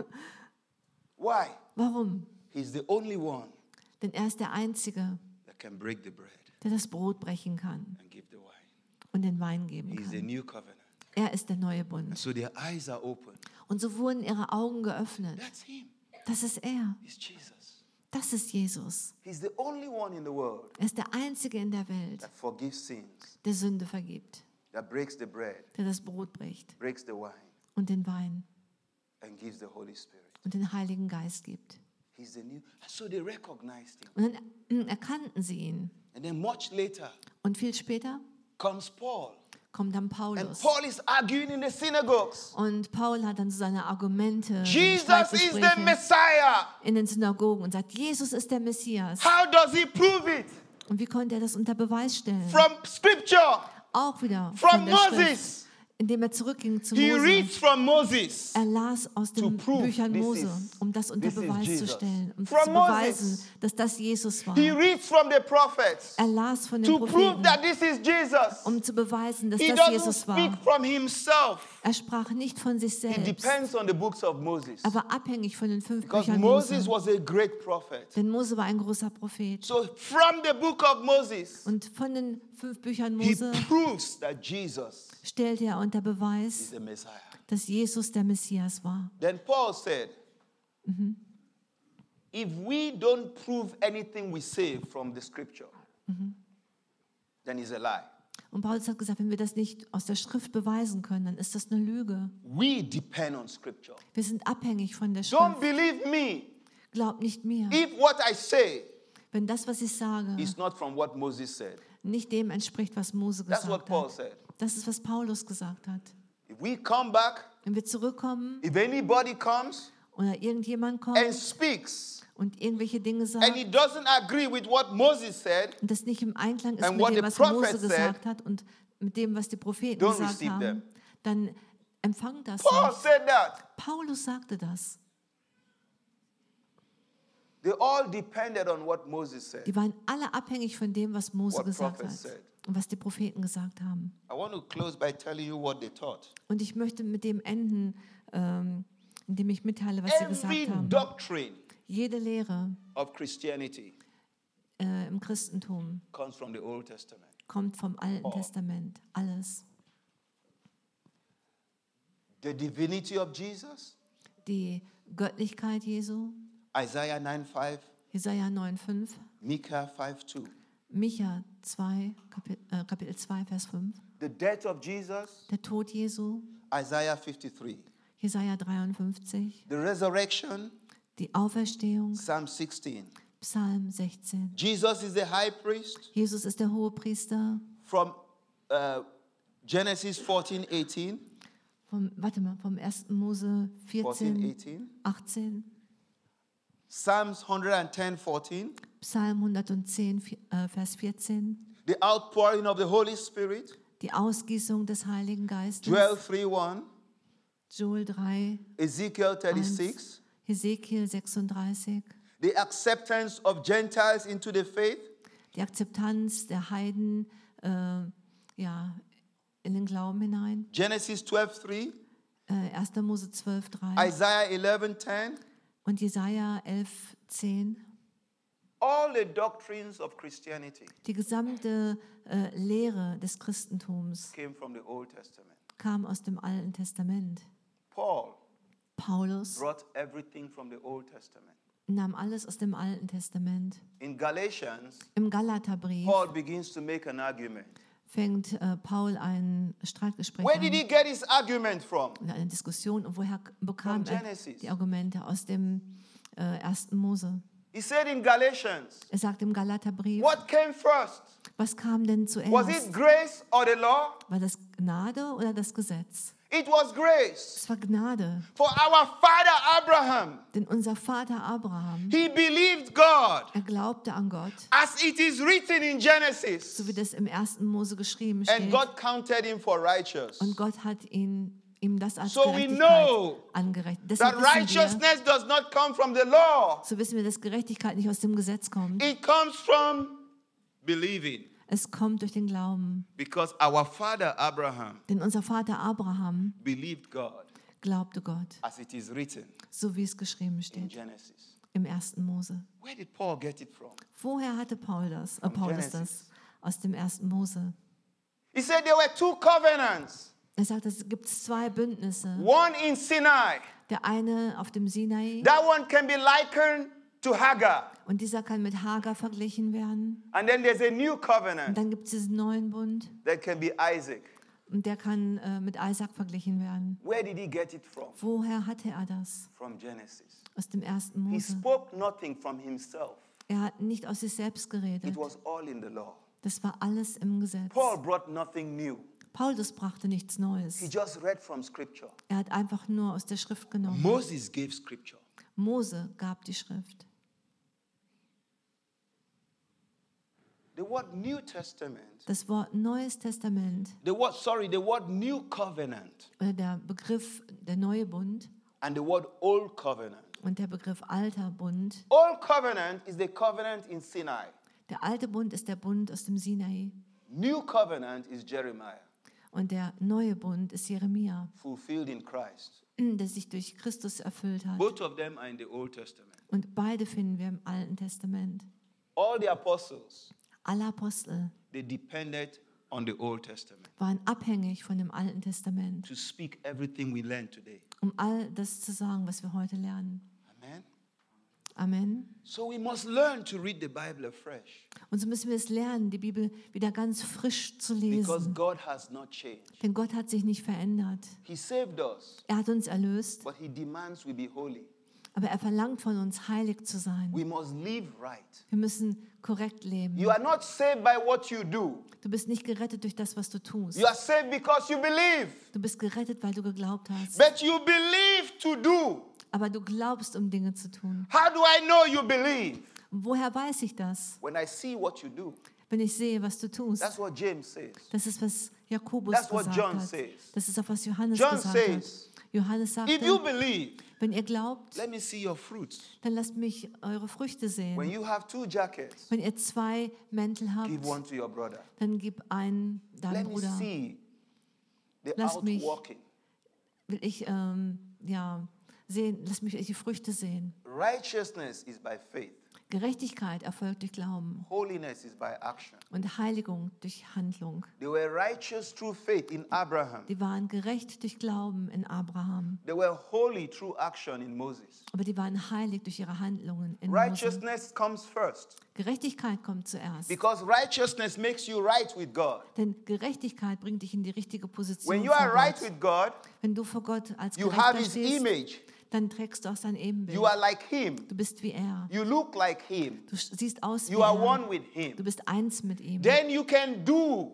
Why? Warum? He's the only one Denn er ist der Einzige, that can break the bread der das Brot brechen kann and give the wine. und den Wein geben He's the kann. new covenant. Er ist der neue And Bund. so their eyes are open. Und so wurden ihre Augen geöffnet. That's him. Das ist er. He's Jesus. Das ist Jesus. He's the only one in the world Er ist der Einzige in der Welt, that forgives sins, der Sünde vergibt, that breaks the bread, der das Brot bricht breaks the wine, und den Wein and gives the Holy Spirit. und den Heiligen Geist gibt. He's the new. And so they recognized him. Und dann mm, erkannten sie ihn. And then much later Und viel später comes Paul. kommt dann And Paulus. Paul is arguing in the synagogues. Und Paul hat dann so seine Argumente, Jesus is the Streitgespräche Messiah. in den Synagogen und sagt, Jesus ist der Messias. How does he prove it? Und wie konnte er das unter Beweis stellen? From scripture, Auch wieder from von der Schrift, Moses. indem er zurückging zu He Mose. reads from Moses. Er las aus To den prove Büchern this Mose, is- um das unter this is Beweis zu Jesus. stellen, um From zu beweisen, Moses. dass das Jesus war. He reads from the prophets Er las von den to prove Propheten, that this is Jesus. um zu beweisen, dass He das doesn't Jesus speak war. from himself. Er sprach nicht von sich It selbst. depends on the books of Moses. Er war abhängig von den fünf Because Büchern Moses Mose. was a great prophet. Denn Mose war ein großer Prophet. So from the book of Moses, Und von den fünf Büchern he Mose proves that Jesus stellte er unter is Beweis, the Messiah. dass Jesus der Messias war. Then Paul said, if we don't prove anything we say from the scripture, then it's a lie. Und Paulus hat gesagt, wenn wir das nicht aus der Schrift beweisen können, dann ist das eine Lüge. We depend on scripture. Wir sind abhängig von der Don't Schrift. believe me Glaubt nicht mir. if what I say Wenn das, was ich sage, is not from what Moses said. nicht dem entspricht, was Mose That's what gesagt Paul hat. said. Das ist, was Paulus gesagt hat. If we come back, Wenn wir zurückkommen if anybody comes oder irgendjemand kommt and speaks, und irgendwelche Dinge and sagt he doesn't agree with what Moses said, und das nicht im Einklang ist and mit what dem, the was prophet Mose said, gesagt hat und mit dem, was die Propheten don't gesagt receive haben, them. dann empfangt das Paul nicht. said that. Paulus sagte das. They all depended on what Moses said. Die waren alle abhängig von dem, was Mose What gesagt prophets hat said. und was die Propheten gesagt haben. I want to close by telling you what they taught. Und ich möchte mit dem enden, ähm, indem ich mitteile, was sie Every gesagt haben. doctrine Jede Lehre of Christianity äh, im Christentum comes from the Old Testament. kommt vom Alten Oh. Testament. Alles. The divinity of Jesus, Die Göttlichkeit Jesu, Isaiah nine five, Jesaja neun fünf, Micah five two. Micha zwei, Kapitel, äh, Kapitel zwei, Vers fünf. The death of Jesus, Der Tod Jesu, Isaiah fifty-three. Jesaja dreiundfünfzig. The resurrection, Die Auferstehung, Psalm sixteen. Psalm sechzehn. Jesus is the high priest Jesus ist der Hohepriester. from uh, Genesis fourteen eighteen. Vom, warte mal, vom ersten Mose fourteen vierzehn, eighteen. achtzehn. Psalms one ten fourteen. Psalm hundertzehn, vi- äh, Vers vierzehn. The outpouring of the Holy Spirit, Die Ausgießung des Heiligen Geistes. Joel three one. Joel drei, Ezekiel thirty-six. Hesekiel sechsunddreißig. The acceptance of Gentiles into the faith, Die Akzeptanz der Heiden äh, ja, in den Glauben hinein. Genesis twelve three. Äh, erster Mose zwölf, drei. Isaiah eleven ten. Und Jesaja elf, zehn. All the doctrines of Christianity Die gesamte äh, Lehre des Christentums came from the Old Testament. kam aus dem Alten Testament. Paul Paulus brought everything from the Old Testament. nahm alles aus dem Alten Testament. In Galatians, Im Galaterbrief Paul begins to make an argument. fängt äh, Paul ein Streitgespräch Where did an, he get his argument from? oder eine Diskussion. Und woher bekam From er Genesis. die Argumente? Aus dem äh, ersten Mose. He said in Galatians, Er sagt im Galaterbrief, what came first? was kam denn Was zuerst? it grace or the law? War das Gnade oder das Gesetz? It was grace. Es war Gnade. For our father Abraham, Denn unser Vater Abraham, he believed God. er glaubte an Gott, As it is written in Genesis. so wie das im ersten Mose geschrieben And steht. God counted him for righteous. Und Gott hat ihn, ihm das als So we Gerechtigkeit know angerechnet. That Deshalb wissen wir, righteousness does not come from the law. so wissen wir, dass Gerechtigkeit nicht aus dem Gesetz kommt. It comes from believing. Es kommt durch den Glauben. Because our father Abraham Denn unser Vater Abraham believed God glaubte Gott, as it is written so wie es geschrieben in steht Genesis. im ersten Mose. Where did Paul get it from? Woher hatte Paul das, äh, From Paulus Genesis. das? Aus dem ersten Mose. He said there were two covenants. Er sagt, es gibt zwei Bündnisse. One in Sinai. Der eine auf dem Sinai That one can be likened to Hagar. und dieser kann mit Hagar verglichen werden. And then there's a new Und covenant dann gibt es diesen neuen Bund that can be Isaac. und der kann äh, mit Isaac verglichen werden. Where did he get it from? Woher hatte er das? From Genesis. Aus dem ersten He Mose. spoke nothing from himself. Er hat nicht aus sich selbst geredet. It was all in the law. Das war alles im Gesetz. Paul brought nothing new. Paulus brachte nichts He Neues. just read from scripture. Er hat einfach nur aus der Schrift genommen. Moses gave scripture. Mose gab die Schrift. The word New Testament, Das Wort Neues Testament the word, sorry, the word New Covenant oder der Begriff der neue Bund and the word Old Covenant. und der Begriff alter Bund. Old Covenant is the covenant in Sinai. Der alte Bund ist der Bund aus dem Sinai New Covenant is Jeremiah, und der neue Bund ist Jeremia, fulfilled in Christ. der sich durch Christus erfüllt hat. Both of them are in the Old Testament. Und beide finden wir im Alten Testament. All the apostles, Alle Apostel they depended on the Old Testament waren abhängig von dem Alten Testament, to speak everything we learn today. um all das zu sagen, was wir heute lernen. Amen. Amen. So we must learn to read the Bible afresh Und so müssen wir es lernen, die Bibel wieder ganz frisch zu because lesen. God has not changed. Denn Gott hat sich nicht verändert. He saved us, Er hat uns erlöst, but He demands we be holy. aber er verlangt von uns, heilig zu sein. We must live right. Wir müssen korrekt leben. You are not saved by what you do. Du bist nicht gerettet durch das, was du tust. You are saved because you believe. Du bist gerettet, weil du geglaubt hast. But you believe to do. Aber du glaubst, um Dinge zu tun. How do I know you believe? Und woher weiß ich das? When I see what you do. Wenn ich sehe, was du tust. That's what James says. Das ist, was Jakobus That's what gesagt John hat. says. Das ist auch, was Johannes John gesagt says, hat. Johannes If you sagte, believe, wenn ihr glaubt, let me see your fruits. dann lasst mich eure Früchte When sehen. you have two jackets, Wenn ihr zwei Mäntel habt, give one to your brother. dann gib einen deinem Let me Bruder. see the Lass mich- outworking. Will ich ähm, ja, sehen, lass mich die Früchte sehen. Righteousness is by faith. Gerechtigkeit erfolgt durch Glauben Holiness is by action. und Heiligung durch Handlung. They were righteous through faith in Abraham. Die waren gerecht durch Glauben in Abraham, They were holy through action in Moses. aber die waren heilig durch ihre Handlungen in Mose. Righteousness comes first Gerechtigkeit kommt zuerst, because righteousness makes you right with God. denn Gerechtigkeit bringt dich in die richtige Position When you vor are right Gott. with God, Wenn du vor Gott als you have Gerechter his stehst, image. dann trägst du auch sein Ebenbild. You are like him. Du bist wie er. You look like him. Du siehst aus wie You are er. one with him. Du bist eins mit ihm. Then you can do.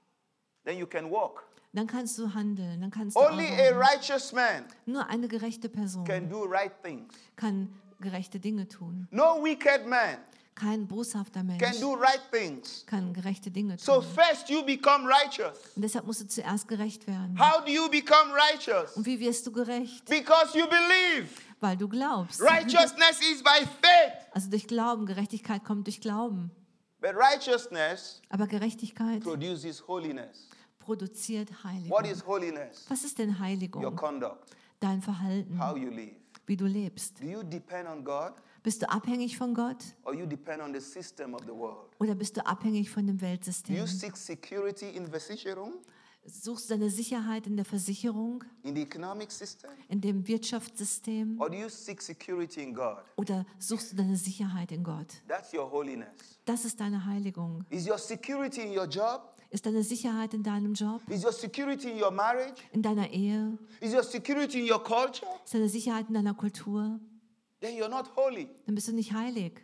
Then you can walk. Dann kannst du handeln, dann kannst du Only a arbeiten. righteous man Nur eine gerechte Person can do right things. kann gerechte Dinge tun. No wicked man Kein boshafter Mensch can do right things. kann gerechte Dinge So tun. first you become righteous. Und deshalb musst du zuerst gerecht werden. How do you become righteous? Und wie wirst du gerecht? Because you believe. Weil du glaubst. Righteousness is by faith. Also durch Glauben. Gerechtigkeit kommt durch Glauben. But righteousness Aber Gerechtigkeit produces holiness. produziert What Heiligung. is holiness? Was ist denn Your Heiligung? conduct, Dein Verhalten, how you live. wie du lebst. Do you depend on God Bist du abhängig von Gott or you depend on the system of the world? oder bist du abhängig von dem Do you Weltsystem? seek security in Versicherung, Suchst du deine Sicherheit in der Versicherung, in the economic system? in dem Wirtschaftssystem Or do you seek security in God? oder suchst du deine Sicherheit in Gott? That's your holiness. Das ist deine Heiligung. Is your security in your job? Ist deine Sicherheit in deinem Job, Is your security in your marriage? in deiner Ehe? Is your security in your culture? Ist deine Sicherheit in deiner Kultur? Then you're not holy. Dann bist du nicht heilig.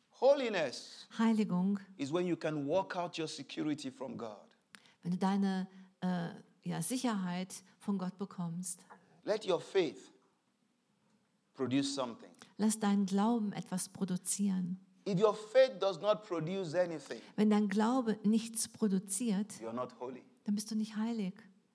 Holiness Heiligung, is when you can walk out your security from God. wenn du deine äh, ja, Sicherheit von Gott bekommst. Let your faith produce something. Lass deinen Glauben etwas produzieren. If your faith does not produce anything, Wenn dein Glaube nichts produziert, you're not holy. dann bist du nicht heilig.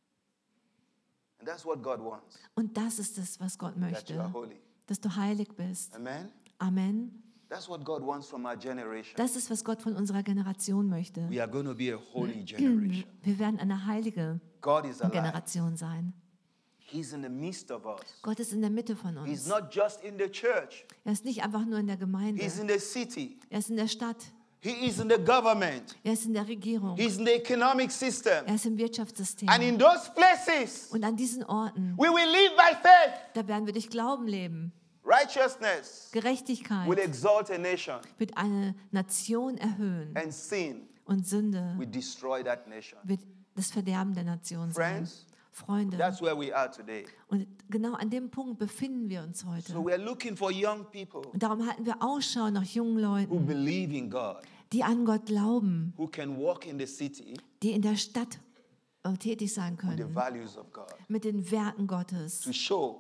And that's what God wants, Und das ist es, was Gott that you are möchte, holy. dass du heilig bist. Amen? Amen. That's what God wants from our generation. Das ist, was Gott von unserer Generation möchte. We are going to be a holy generation. Wir werden eine heilige God is alive. Generation sein. He's in the midst of us. Gott ist in der Mitte von He's uns. not just in the church. Er ist nicht einfach nur in der Gemeinde. He's in the city. Er ist in der Stadt. He is in the government. Er ist in der Regierung. He's in the economic system. Er ist im Wirtschaftssystem. And in those places, Und an diesen Orten, we will live by faith. da werden wir durch Glauben leben. Righteousness will Gerechtigkeit exalt a nation, wird eine Nation erhöhen. and sin Und Sünde will destroy that nation. wird das Verderben der Nation sein. Friends, Freunde, that's where we are today. und genau an dem Punkt befinden wir uns So heute. we are looking for young people Und darum halten wir Ausschau nach jungen who Leuten, believe in God, die an Gott glauben, who can walk in the city die in der Stadt äh, tätig sein with the können, values of God, mit den Werten Gottes, to show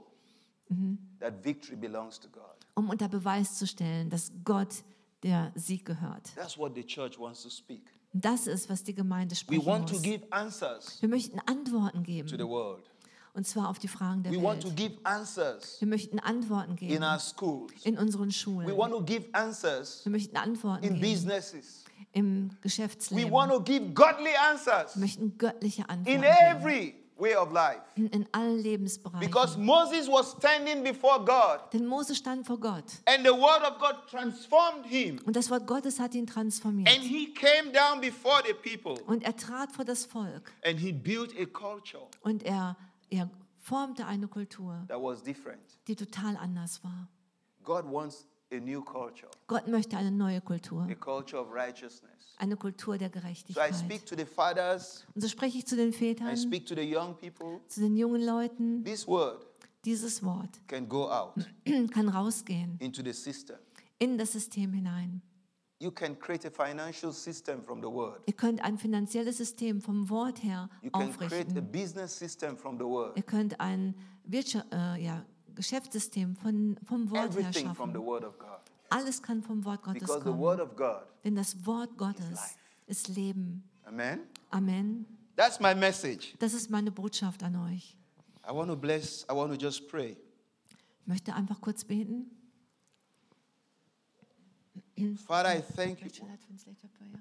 that victory belongs to God. um unter Beweis zu stellen, dass Gott der Sieg gehört. That's what the church wants to speak. Und das ist, was die Gemeinde We sprechen want to muss. give answers Wir möchten Antworten to the geben, world. und zwar auf die Fragen der We want to Welt. give answers Wir möchten Antworten in geben our schools. in unseren We Schulen. want to give answers Wir möchten Antworten in geben businesses. im We Geschäftsleben. want to give godly answers Wir möchten göttliche in Antworten geben every way of life. in, in allen Lebensbereichen. Because Moses was standing before God, Denn Mose stand vor Gott and the word of God transformed him. und das Wort Gottes hat ihn transformiert. And he came down before the people, Und er trat vor das Volk and he built a culture und er, er formte eine Kultur, that was different. die total anders war. God wants a new culture, Gott möchte eine neue Kultur, a culture of righteousness. eine Kultur der So I Gerechtigkeit. speak to the fathers, Und so spreche ich zu den I Vätern, speak to the young people. zu den jungen Leuten. This word Dieses Wort can go out kann rausgehen into the system. in das System hinein. You can create a financial system from the word. Ihr könnt ein finanzielles System vom Wort her You can create a aufrichten. business system from the word. Ihr könnt ein Wirtschaft, äh, ja, Geschäftssystem von, vom Wort her Everything from the schaffen. Word of God. Alles kann vom Wort Gottes Because the Word kommen. of God. Denn das Wort Gottes life. ist Leben. Amen. Amen. That's my message. Das ist meine Botschaft an euch. I want to bless, I want to just pray. Ich möchte einfach kurz beten. Father, I thank you. Shall I translate your prayer?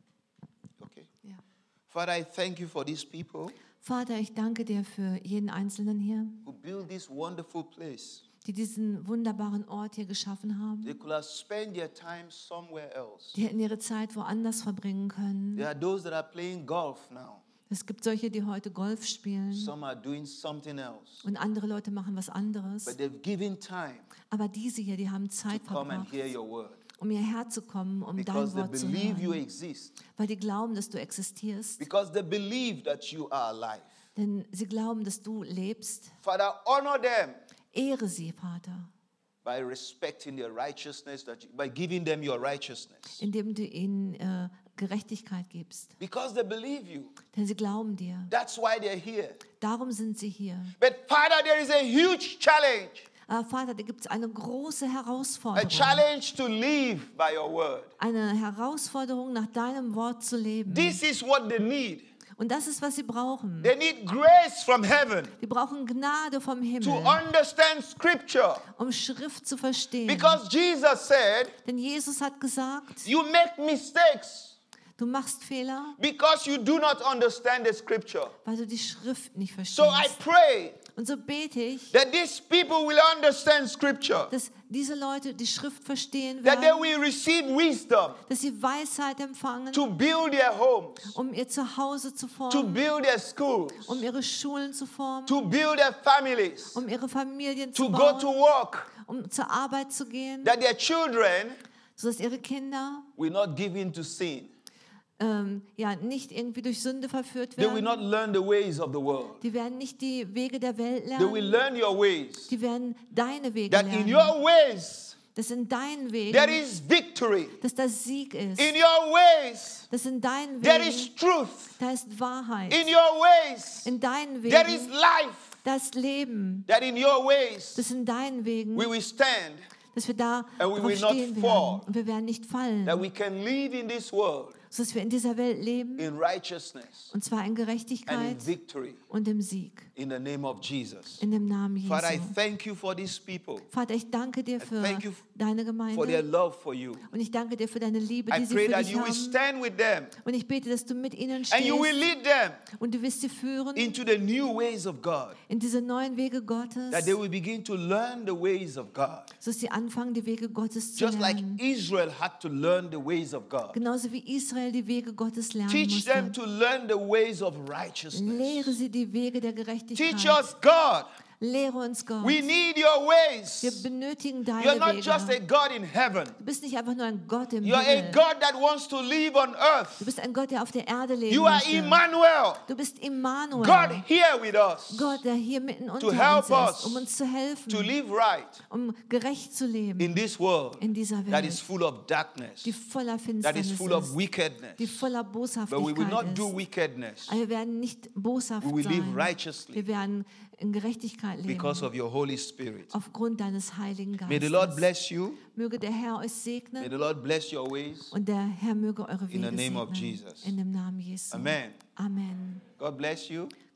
Okay. Ja. Father, I thank you for these people Vater, ich danke dir für jeden Einzelnen hier, who built this wonderful place. die diesen wunderbaren Ort hier geschaffen haben. They could have spent their time somewhere else. Die hätten ihre Zeit woanders verbringen können. There are those that are playing golf now. Es gibt solche, die heute Golf spielen Some are doing something else. und andere Leute machen was anderes. But they've given time Aber diese hier, die haben to Zeit come and verbracht, hear your word. um hierher zu kommen, um Because dein they Wort zu believe you hören. exist. Weil die glauben, dass du existierst. Because they believe that you are alive. Denn sie glauben, dass du lebst. Father, honor them Ehre sie, Vater, by respecting their righteousness, that you, by giving them your righteousness. indem du ihnen äh, Gerechtigkeit gibst. Because they believe you. Denn sie glauben dir. That's why they're here. Darum sind sie hier. But Father, there is a huge challenge. Aber Vater, da gibt es eine große A Herausforderung. challenge to live by your word. Eine Herausforderung, nach deinem Wort zu leben. This is what they need. Und das ist, was sie brauchen. They need grace from heaven Die brauchen Gnade vom to Himmel, understand scripture. um Schrift zu verstehen. Because Jesus said, Denn Jesus hat gesagt, you make mistakes du machst Fehler, because you do not understand the scripture. weil du die Schrift nicht So I verstehst. pray Und so bete ich, that these people will understand scripture, dass diese Leute die Schrift verstehen that they werden, will receive wisdom dass sie Weisheit empfangen, to build their homes, um ihr Zuhause zu to formen, build their schools, um ihre Schulen zu formen, to build their families, um ihre Familien to zu go to bauen, work, um zur Arbeit zu gehen, that their children sodass ihre Kinder will not give in to sin. ähm, ja, nicht irgendwie durch Sünde verführt They will werden. not learn the ways of the world. Die werden nicht die Wege der Welt They will lernen. learn your ways. Die werden deine Wege That in lernen. your ways Das in deinen there Wegen, is victory. dass das Sieg ist. In your ways Das in deinen there Wegen, is truth. da ist Wahrheit. In your ways In deinen there is Wegen, life. da ist Leben. That in your ways Das in deinen Wegen, we will stand. dass wir da And we drauf will not stehen fall. werden. Und wir werden nicht That fallen. we can live in this world Sodass wir in dieser Welt leben, in righteousness und zwar in and in Gerechtigkeit victory und im Sieg. in the name of Jesus. In dem Namen Father, I Jesu. thank you for these people, Vater, ich danke dir für thank you deine for their Gemeinde. love for you. Und ich danke dir für deine Liebe, I die sie pray für that dich you will haben. stand with them Und ich bete, dass du mit ihnen and you will stehst lead them und du wirst sie führen into the new ways of God. in diese neuen Wege Gottes, That they will begin to learn the ways of God. sodass sie anfangen, die Wege Gottes zu Just like lernen. Israel had to learn the ways of God. Genauso wie Israel die Wege Gottes lernen Teach them musste. to learn the ways of righteousness. Lehre sie die Wege der Teach Gerechtigkeit. us, God. Lehre uns Gott. We need your Wir ways. benötigen You're deine not just a Wege. God in heaven. Du bist nicht einfach nur ein Gott im You're a Himmel. God that wants to live on Du earth. bist ein Gott, der auf der Erde leben You are möchte. Emmanuel. Du bist Immanuel. God here with us Gott, der hier mitten unter help uns us ist, um uns zu helfen, to live right um gerecht zu leben in this world in dieser that is Welt, full of darkness, die voller that Finsternis is full of ist, wickedness. die voller But we will Boshaftigkeit not do ist. wickedness Aber wir werden nicht boshaft We will live sein. righteously Wir werden in Gerechtigkeit because leben, of your Holy Spirit. aufgrund deines Heiligen May the Lord Geistes. bless you. Möge der Herr euch May segnen the Lord bless your ways. und der Herr möge eure In the Wege name of segnen. Jesus. In dem Namen Jesu. Amen. Amen. God bless you.